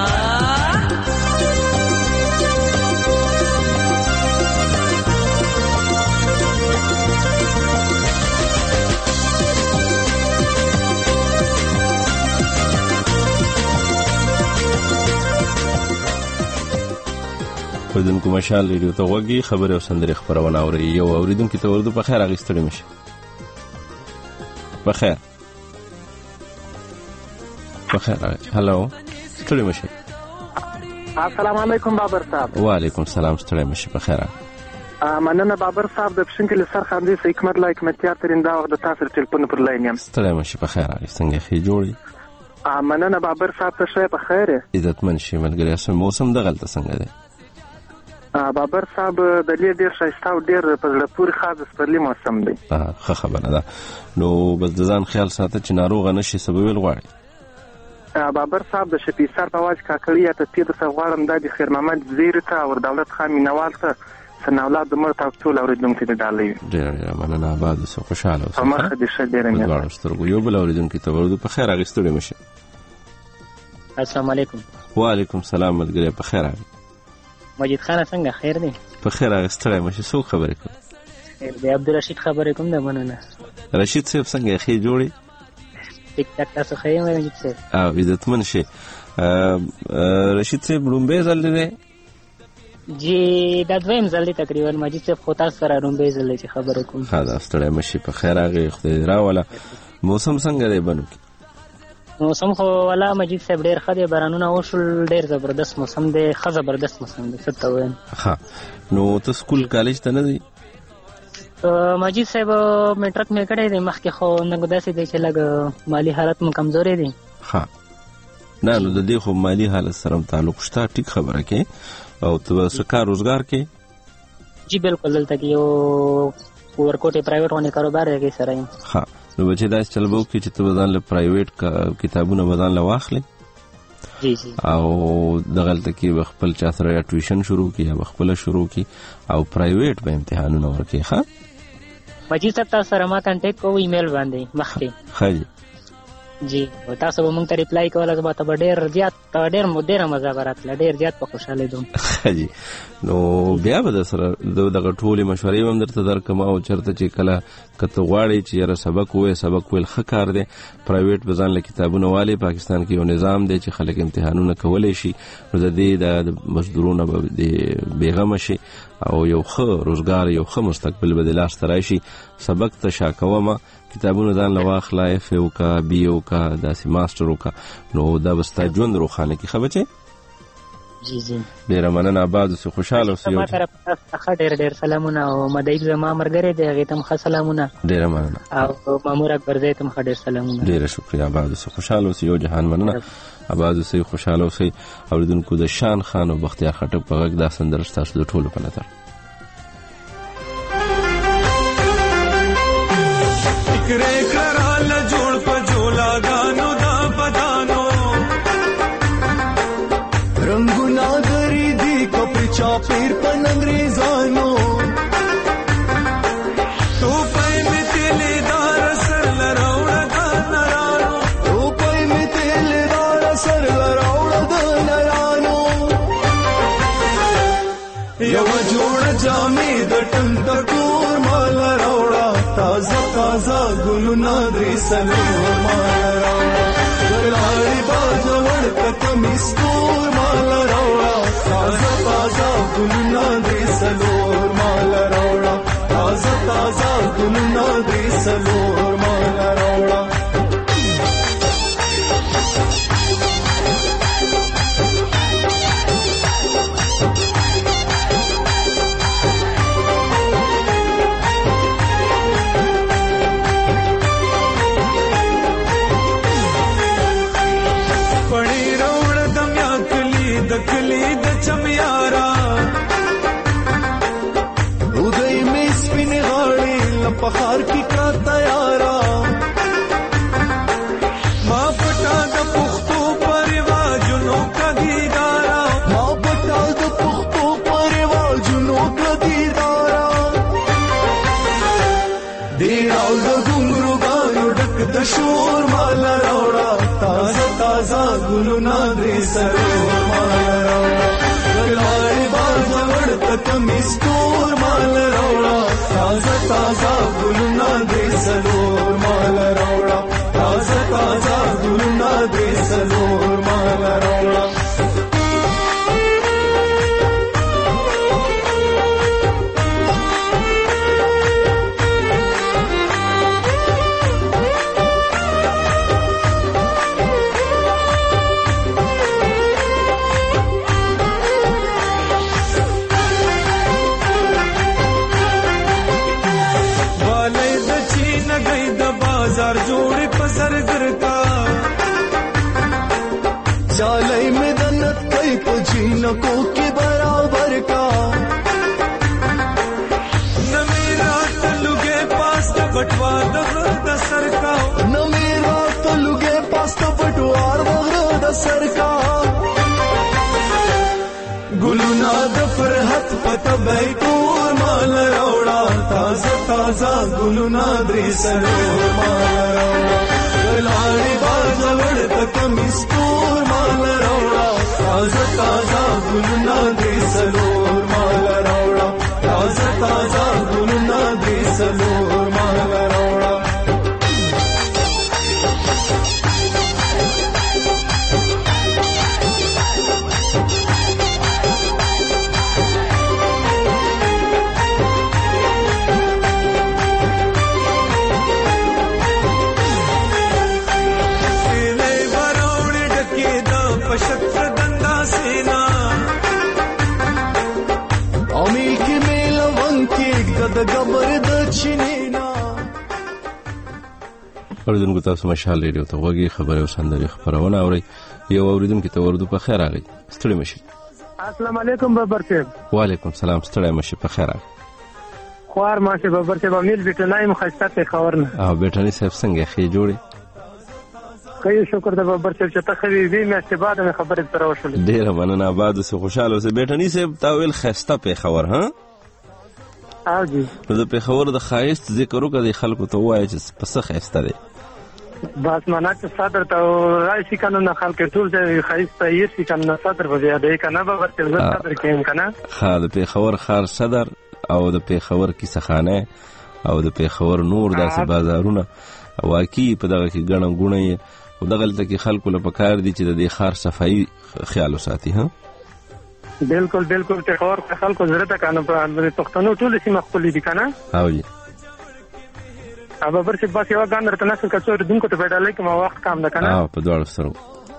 اوریدونکو مشال ریډیو ته غوږی خبرې او سندرې خپرونه اوري یو اوریدونکو ته ورته په خیر اغستړی مشه په خیر هلو ستړی مشه
السلام علیکم بابر صاحب
وعلیکم السلام ستړی مشه په خیر
مننه بابر صاحب د پښینکل سر خاندي حکمت لا حکمتیار ترنده وخت د تاسو ټلیفون پر لاین یم
ستړی مشه په خیر څنګه خې جوړی
مننه بابر صاحب ته شوی په خیر
عزتمن شي ملګری اسه موسم د غلطه څنګه دی
بابر صاحب د دې ډیر شایسته او ډیر په زړه پورې خاص سپرلی موسم دی
ښه خبره ده نو بس د ځان خیال ساته چې ناروغ نشي سبب ویل غواړي
بابر صاحب د شپیسر په واج کاکړی ته تیر څه غواړم د خیر محمد زیر ته او دولت خان مینوال ته سناولاد د مرته ټول اوریدونکو ته ډالۍ
ډیر مانه آباد سو خوشاله اوسه
مخه دې شه ډیر نه
سترګو یو بل اوریدونکو ته ورته په خیر اغستړي مشه
السلام علیکم
وعلیکم السلام ملګری په خیر
مجید خان څنګه خیر دی
په خیر اغستړی مشه څو خبرې کوم
خیر دی عبدالرشید خبرې کوم د مننه
رشید صاحب څنګه خې جوړي
ټیک ټاک تاسو خیر مجید صاحب
عزتمن شي رشید صاحب لومبه ځل دی
جی دا دویم ځل دی تقریبا مجید صاحب خو تاسو سره لومبه ځل چې خبرې کوم
ها دا ستړی مشه په خیر هغه خدای راولا موسم څنګه دی بنو
موسم خو والا مجید صاحب ډیر ښه دی بارانونه وشول ډیر زبردست موسم دی ښه زبردست موسم دی څه ته وایم
ها نو ته سکول کالج ته نه دی
مجید صاحب میټرک مې کړی دی مخکې خو نګو داسې دی چې لږ مالی حالت مو کمزوری دی
ها نه نو د دې خو مالی حالت سره تعلق شته ټیک خبره کې او ته کار روزګار کې
جی بالکل دلته کې یو ورکوټي پرایویټ ونه کاروبار دی سره
ها نو بچی دا چلبو کې چې ته بدن له پرایویټ کتابونه بدن له واخلې
جی جی
او دغلته کې خپل چا سره ټیوشن شروع کی یا خپل شروع کی او پرایویټ به امتحانونه ورکې ها
مجید صاحب تاسو سره ما کانټیکټ کوو ایمیل باندې مخکې
خاجي
جی او تاسو به مونږ ته ریپلای کول زما ته ډېر زیات ډېر مزه براتله ډېر زیات په خوشاله دوم
خاجي نو بیا به سره دغه ټولې مشورې هم درته درکم او چرته چې کله کته غواړي چې یاره سبق ویل ښه کار دی پرایویټ بزان له کتابونه والی پاکستان کې یو نظام دی چې خلک امتحانونه کولی شي نو د دې د مزدورونه به بیغمه شي او یو ښه روزګار یو ښه مستقبل به د لاس ته راشي سبق ته شا کومه کتابونه ځان له واخله اف او کا بی او کا داسې ماسټر وکا نو دا به ستا ژوند روښانه کړي ښه بچی
جی جی
ډیره مننه آباد اوسې خوشحاله اوسې
ما طرف څخه ډېر سلامونه او مدعیب زما ملګری دی هغې ته هم ښه سلامونه
ډیره مننه
او مامور اکبر ځای ته هم ښه ډېر سلامونه
ډیره شکریه آباد اوسې خوشحاله اوسې یو جهان مننه آباد اوسې خوشحاله اوسې اورېدونکو د شان خان او بختیار خټک په غږ دا سندره ستاسو د ټولو په نظر
کرے کراله جوړ په جولا غانو دا پدا
چیر پن انگریزانو تو پای می تیلی دار سر لراوڑا دا نرانو تو پای می تیلی دار سر لراوڑا دا نرانو یو جوڑ جامی دٹن تکور مال راوڑا تازه تازه گلونا دری سلور مال راوڑا گلاڑی باجا وڑکا کمیستور مال راوڑا تازه تازه گلونا دری سلور مال راوڑا تازه تازه گلونا دری سلور مال راوڑا کلی د چمیارا ودای می سپین غاړي لپخار کی کا تیارا ما پټا د پختو پرواجونو کا دیدارا ما پټا د پختو پرواجونو کا دیدارا دیراو د ګونګرو غاړو ډک د شور مال راوړا تازه تازه ګلونا درې سرور مال گلاڑی باجا وڑتا کمیستور مال روڑا تازہ تازہ گلونا دے سلور مال روڑا تازہ تازہ گلونا دے سلور مال روڑا جوڑی پسر گرتا چالائی میں دنت کئی پجینکو کی برابر کا نمیرا تلوگے پاس بٹوا دغرد سر کا نمیرا تلوگے پاس بٹوار دغرد سر کا گلونا دفرحت پتا بیٹور مال روڑا تازہ تازہ گلونا دری سلور مال روڑا گلاڑی باجا وڑتا کمیستور مال روڑا تازہ تازہ گلونا دری سلور مال روڑا تازہ تازہ گلونا دری سلور مال روڑا
اوریدونکو تاسو مشال ریډیو ته غوږی خبره او سندري خبرونه اوري یو اوریدونکو ته ورده په خیر راغلی ستړي مشي
السلام علیکم بابر صاحب
وعلیکم السلام ستړي مشي په خیر
خوار ماشه بابر صاحب امیل بیٹنای مخسته په خبرنه
او بیٹنی صاحب څنګه خې جوړي
کوي شکر د بابر صاحب چې ته خبرې میاشتې بعد خبرې تر وشول
ډیره مننه آباد اوسه خوشاله اوسه بیٹنی صاحب تاویل خسته په خبر ها
او جی
د په خبر د خایست ذکر وکړي خلکو ته وایي چې پسخ خسته دي
بس معنا چې صدر ته راشي کنه نه خلک ټول چې خایست یې شي کنه صدر به دی کنه به ورته صدر کېم کنه
خاله په خبر خار صدر او د په خبر کیسه خانه او د په خبر نور داسې بازارونه واقعي په دغه کې ګڼم ګونه او دغه لته کې خلکو له پکار دي چې د دې خار صفائی خیال وساتي ها
بالکل بالکل ته خبر خلکو ضرورت کنه په پښتنو ټول سیمه خپل دي کنه
او جی
ابا برڅ بس یو غان درته نسل کڅور دونکو ته پیډالای کوم وخت کام ده کنه
په دوړ سره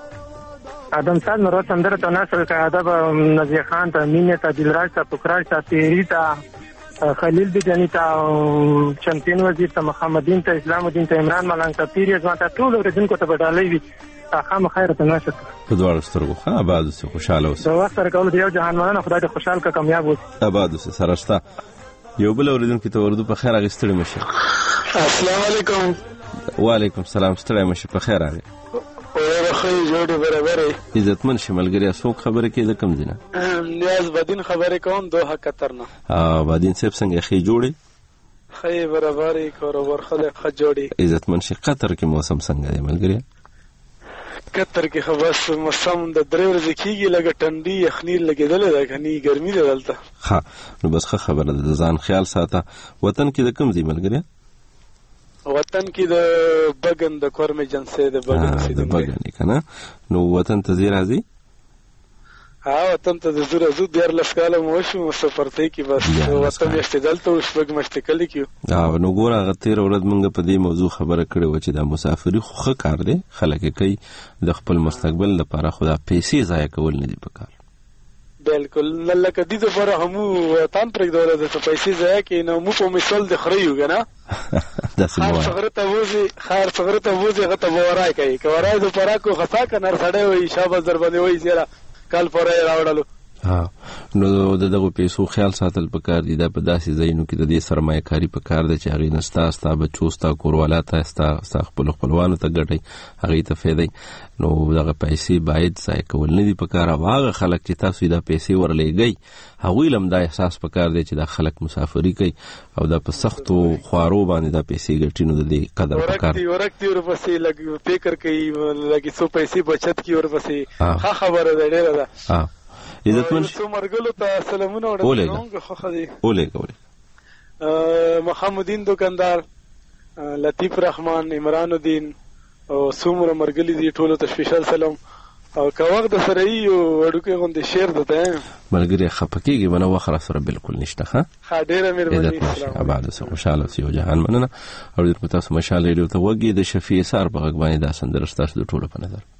ادم صاحب نور څنګه ته نسل کا ادب نزیه خان ته مینه ته دلراج ته پکراج ته تیری ته خلیل بیجانی ته چمپیون وزیر ته محمدین ته اسلام الدین ته عمران ملنګ ته پیر ځما ته ټول ورځونکو ته پیډالای وي خام خیر ته نشه
په دوړ سترګو ها آباد اوسه خوشاله اوسه
دا وخت سره کول دی یو جهان مننه خدای دې خوشحال کا کامیاب اوسه
آباد اوسه سرهشته یو بل اوریدونکو ته ورده په خیر اغستړي مشه
السلام علیکم
وعلیکم السلام ستړي مشه په خیر راغی
او خې جوړې برابرې
عزتمن شملګری څوک خبره کېده کم ځینه
نیاز بدین خبرې کوم دوه قطر نه
بدین صاحب څنګه خې جوړې
خې برابرې کاروبار خله خ جوړې
عزتمن شي قطر کې موسم څنګه دی ملګری
قطر کې خو بس موسم د 3 ورځې کېږي لګه ټنډي یخني لګېدلې ده کني ګرمي ده دلته
ها نو بس خبره ده ځان خیال ساته وطن کې د کم ځای ملګری
وطن کې د بګن د کورمه جنسه د
بګن کنه نو وطن ته زی راځي
وطن ته د زور زو ډیر لسکاله مو شو سفرته کې بس وطن یې استدلته او شپږ مشتکل کیو
نو ګوره غتیر ورځ مونږ په دې موضوع خبره کړې و چې د مسافری خو کار دی خلک کوي د خپل مستقبل لپاره خدا پیسې ضایع کول نه دي پکار
بالکل لکه دې لپاره هم وطن پر دوله د پیسې ضایع کې نو مو په مثال د خریو کنه خار صغرته وځي غته ورای کوي کورای د پرا کو خطا کنه سړی وي شابه در باندې وي زیرا کال پرې راوړلو
نو دغه پیسو خیال ساتل پکار دي دا په داسې ځایونو کې د دې سرمایه کاری پکار دی چې هغه نستا ستا بچو ستا کوروالا ته ستا خپلوانو ته ګټي هغه ته فایده نو دغه پیسې باید ځای کول نه دي پکار هغه خلک چې تاسو دا پیسې ورلېږئ هغه لم دا احساس پکار دی چې دا خلک مسافری کوي او دا په سختو خوارو باندې دا پیسې ګټي نو د دې قدر پکار
دی ورکتي ورپسې لګ فکر کوي لګي څو پیسې بچت کی ورپسې ښه خبره ده ډیره ده
عزتمن
څو مرګلو ته سلامونه وړاندې خو خدي
اولګه
محمدین دکاندار لطیف رحمان عمران الدین او څومره مرګلي دي ټولو ته سپیشل سلام او که وخت سره یو وړوکې غونډه شیر ده
ملګری خپکیږي منه وخره سره بالکل نشته ها
ډیره مهرباني
بعد سه خوشاله سی او جهان مننه او د تاسو مشال ریډیو ته وګي د شفیع سار په غږ باندې دا سندره تاسو د ټولو په نظر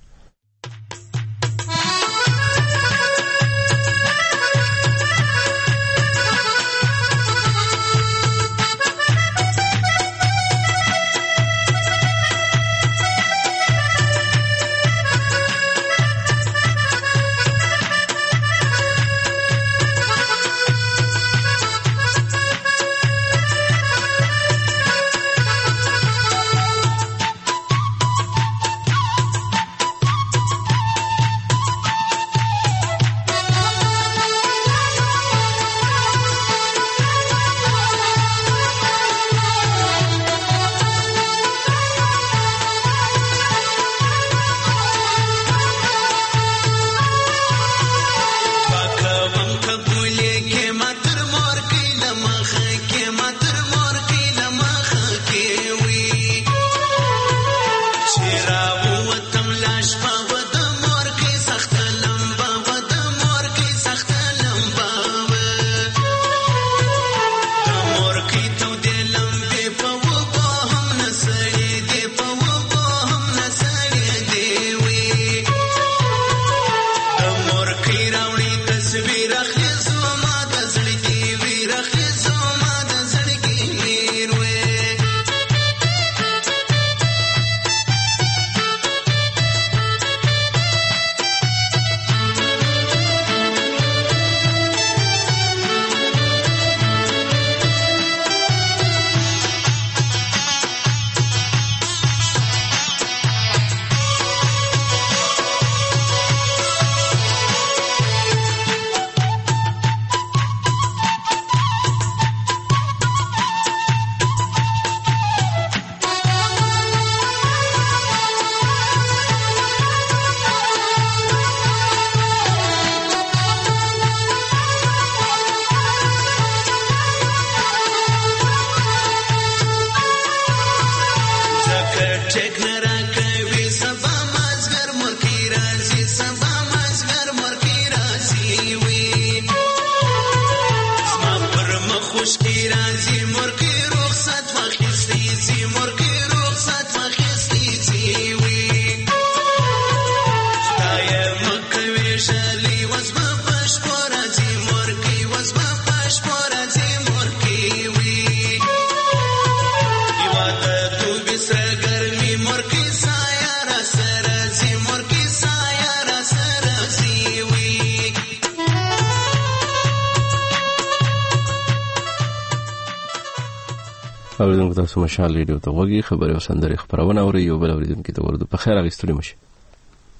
اوریدونکو تاسو مشال ریډیو ته وګورئ خبري او سندري خبرونه اوري یو بل اوریدونکو ته ورته په خیر اغستلی مشه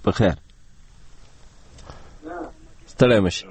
په خیر ستړی مشي.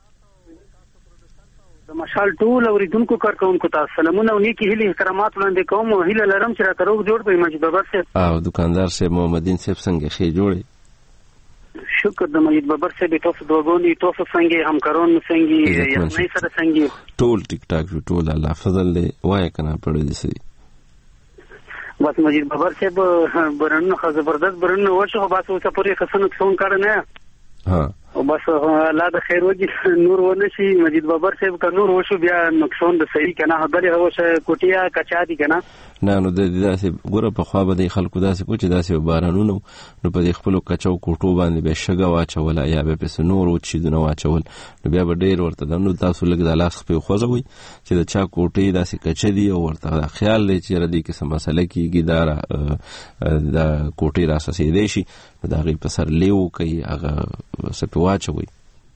د مشال ټول اوریدونکو کارکونکو ته سلامونه او نیکی هیلې احترامات وړاندې کوم او هیله لرم چې راته روغ جوړ کړئ مجید بابر صاحب
او دکاندار صاحب محمدین صاحب څنګه ښې جوړې؟
شکر د مجید بابر صاحب تاسو دوګونی تاسو څنګه همکاران څنګه یې سره څنګه
ټول ټیک ټاک ټول الله فضل دی وای کنه پړې دي سي
بس مجید بابر صاحب برن خو زبردست برن وشه خو بس اوسه پوری خصنه څون کړ نه
ها
او بس الله د خیر وږي نور ونشي مجید بابر صاحب کا نور وشو بیا نقصان د صحیح کنه هغه هوشه کوټیا کچا دي کنه
نه نو د داسې ګوره په خوا به د خلکو داسې کوچ داسې بارانونو نو په خپل کچو کوټو باندې به شګه واچول یا به پس نور او چي دونه واچول نو بیا به ډیر ورته نو تاسو لګ د لاس په خوځوي چې د چا کوټي داسې کچ دی او ورته خیال لري چې ردی کې سم مسله کیږي دا کوټي راسه دی شي دا غي په سر لیو کوي هغه سپه واچوي.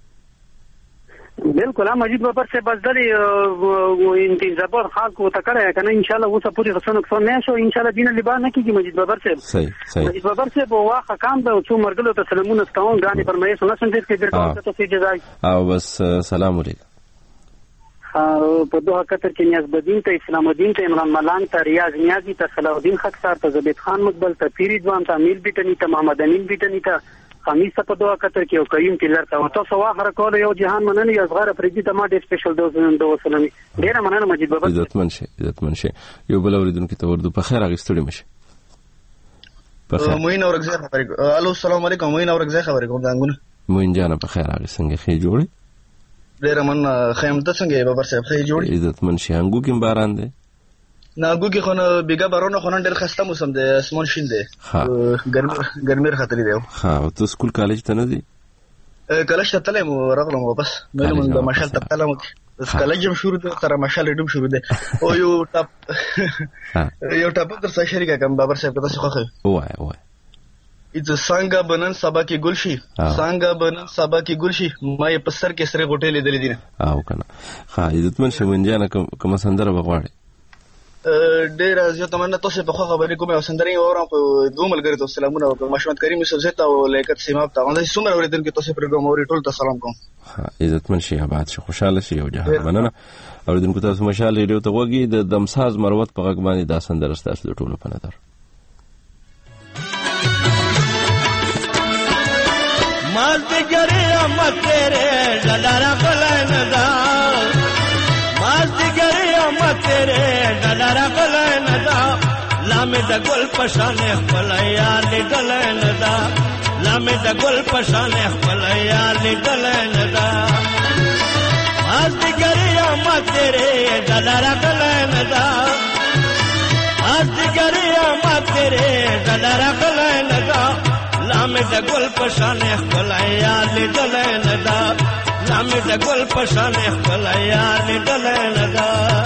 بالکل مجید بابر سے بس دلی انتظار خاص کو تکړه کنه ان شاء الله وسه پوری غسن نقصان نه شو ان شاء الله دین لبا نه کیږي مجید بابر سے
صحیح
مجید بابر سے واخه کام ده او څو مرګلو ته سلامونه ستاون غانې فرمایي سونه څنګه کې درته ته جزای
او بس سلام علیکم.
په دوه کتر کې نیاز بدین ته اسلام الدین ته عمران ملان ته ریاض نیازی ته صلاح الدین خکسار ته زبید خان مقبل ته پیری ځوان ته امیر بیٹنی ته محمد امین بیٹنی ته خمیس په دوه کتر کې او قیم کلر ته تاسو واخره کول یو جهان مننه یو صغره فرجی ته ما ډېر سپیشل دوز وسلامي ډېر مننه مجید بابا
عزتمن شي یو بل اوریدونکو ته ورته په خیر اغستړي مشه په خیر
موین اورګزه خبرې الو السلام علیکم موین اورګزه خبرې کوم دانګونه
موین جان په خیر اغه څنګه خې جوړي
ډېر من خیمت څنګه بابر صاحب خې جوړي
عزتمن شي انګو کې باران دی
ناګو کې خو بیګا بارونه خو نن ډېر خسته موسم دی اسمان شین دی ګرمیر خطرې دی
ها او ته سکول کالج ته نه دی
کالج ته تلم راغلم واپس نو من د مشال ته تلم کالج هم شروع ده تر مشال ډم شروع ده او یو ټاپ در سره شریکه کوم بابر صاحب تاسو خو
وای
اځ څنګه بنن سبا کې ګلشي ما یې په سر کې سره غټې لیدلې دي
او کنه ها عزتمن شمنجانه کوم سندره بغواړي
ډېر زیاته مننه تاسو په خبرې کومه او سندري اورم په دوه ملګری ته سلامونه او مشمت کریم یوسف زتا او لیکت سیماب ته باندې څومره اوریدونکو تاسو پروګرام اوري ټول ته سلام کوم.
عزتمن شي آباد شي خوشاله شي او جهان مننه اوریدونکو تاسو مشال ریډیو ته وګي د دمساز مروت په غږ باندې دا سندره ستاسو د ټولو په نظر
مازدګری امت تیرے دلارا غلندا مازدګری امت تیرے دلارا غلندا لامه د ګل پشان خپل یار دلندا لامه د ګل پشان خپل یار دلندا مازدګری امت تیرے دلارا غلندا مازدګری امت تیرے دلارا غلندا لامه د ګل پشان خپل یار دلندا لامه د ګل پشان خپل یار دلندا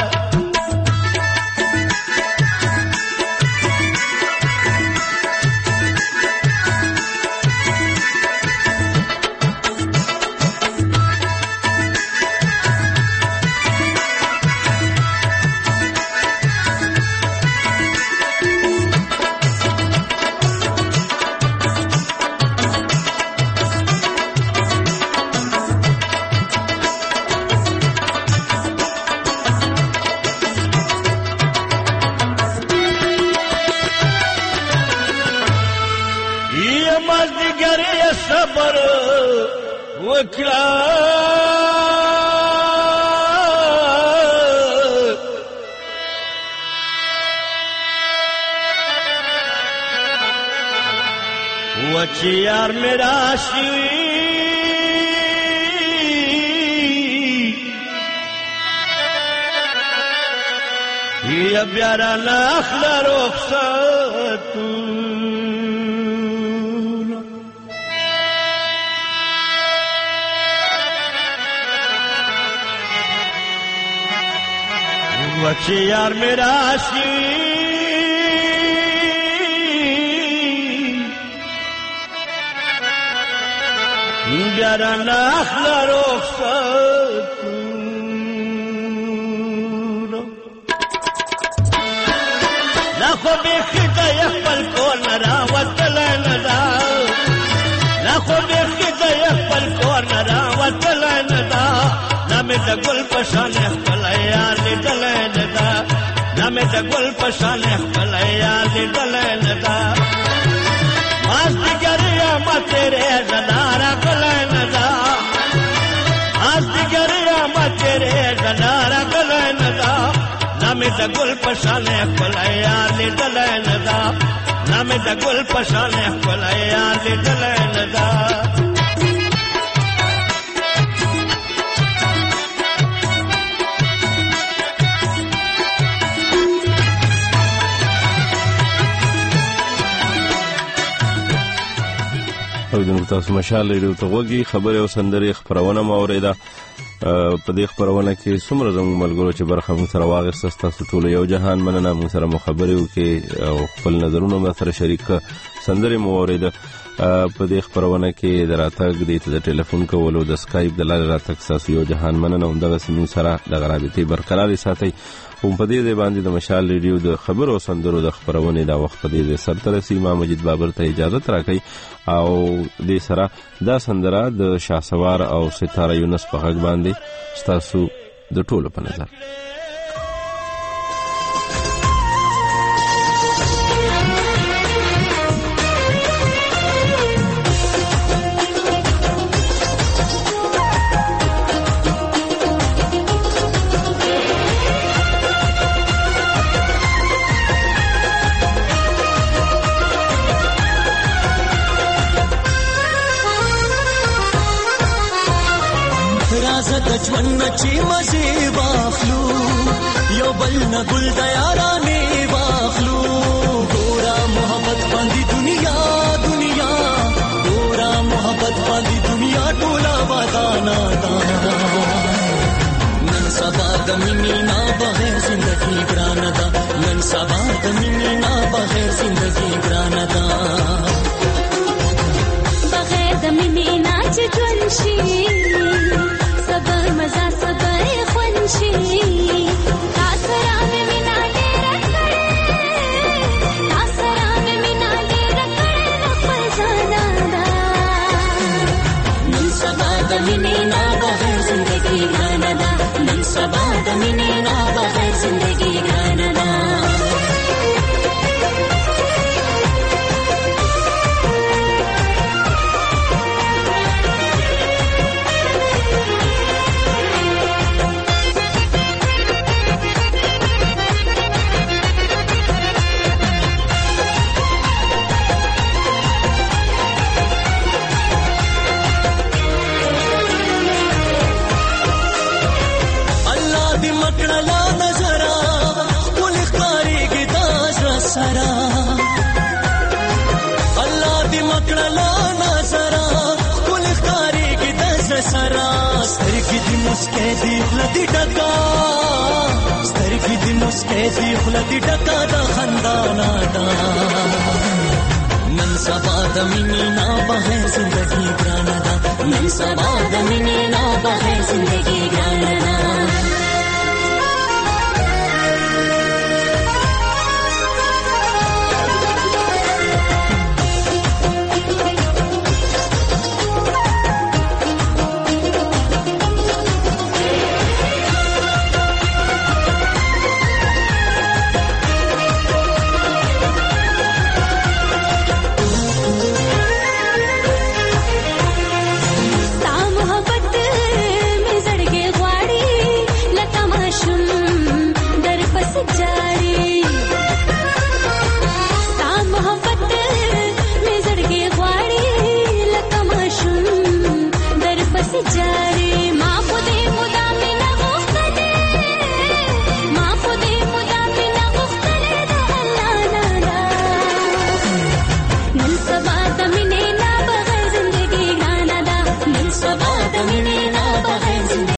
صبر وکړه وچ یار میرا شي یا بیارا ناخلا رخصتو وچی یار میرا شی بیارا ناخلا رخصتو نخو بیخی دا یخبل کول نرا وطل ندا
د ګل پشان خپل یار لیدل نه دا نامې د ګل پشان خپل یار لیدل نه دا ماستګر یا متره زنارا کول نه دا ماستګر یا متره زنارا کول نه دا نامې د ګل پشان خپل یار لیدل نه دا نامې د ګل پشان خپل یار لیدل نه دا
اوریدونکو تاسو مشال ریډیو ته غوږی خبرې او سندرې خبرونه مو اوریدا په دې خبرونه کې څومره زموږ ملګرو چې برخه مو سره واغسته تاسو ټول یو جهان مننه مو سره مو خبرې وکي او خپل نظرونه مو سره شریک سندرې مو اوریدا په دې خبرونه کې دراتګ د ټلیفون کولو د سکایپ د لارې راتګ تاسو یو جهان مننه هم دغه سیمو سره د غرابتي برقرار ساتي هم په دې باندې د مشال ریډیو د خبرو او سندرو د خبرونه دا وخت په دې سرترسي ما مجید بابر ته اجازه راکړي او دې سره دا سندره د شاهسوار او ستاره یونس په غږ باندې تاسو د ټولو په نظر
ژوند چې مزه واخلو یو بل نه ګل د یارانې واخلو ګورا محبت باندې دنیا دنیا ګورا محبت باندې دنیا ټوله ودانا دا نن سبا د مینې نه بغیر زندگی ګران ده نن سبا د مینې نه بغیر زندگی ګران ده بغیر د مینې نه چې ژوند شي صبر مزا صبر خوانشي تاسرا مې مینا ډېر کړې تاسرا مې مینا ډېر کړې خپل ځانا دا نن سبا د مینې نه بغیر زندگی ګران ده نن سبا د مینې نه بغیر زندگی ګران ده سترګې دې مسکې دې خلدي ډکا د خندانا دا نن سبا د مینې نه بغیر زندگی ګران ده نن سبا د مینې نه بغیر زندگی ګران ده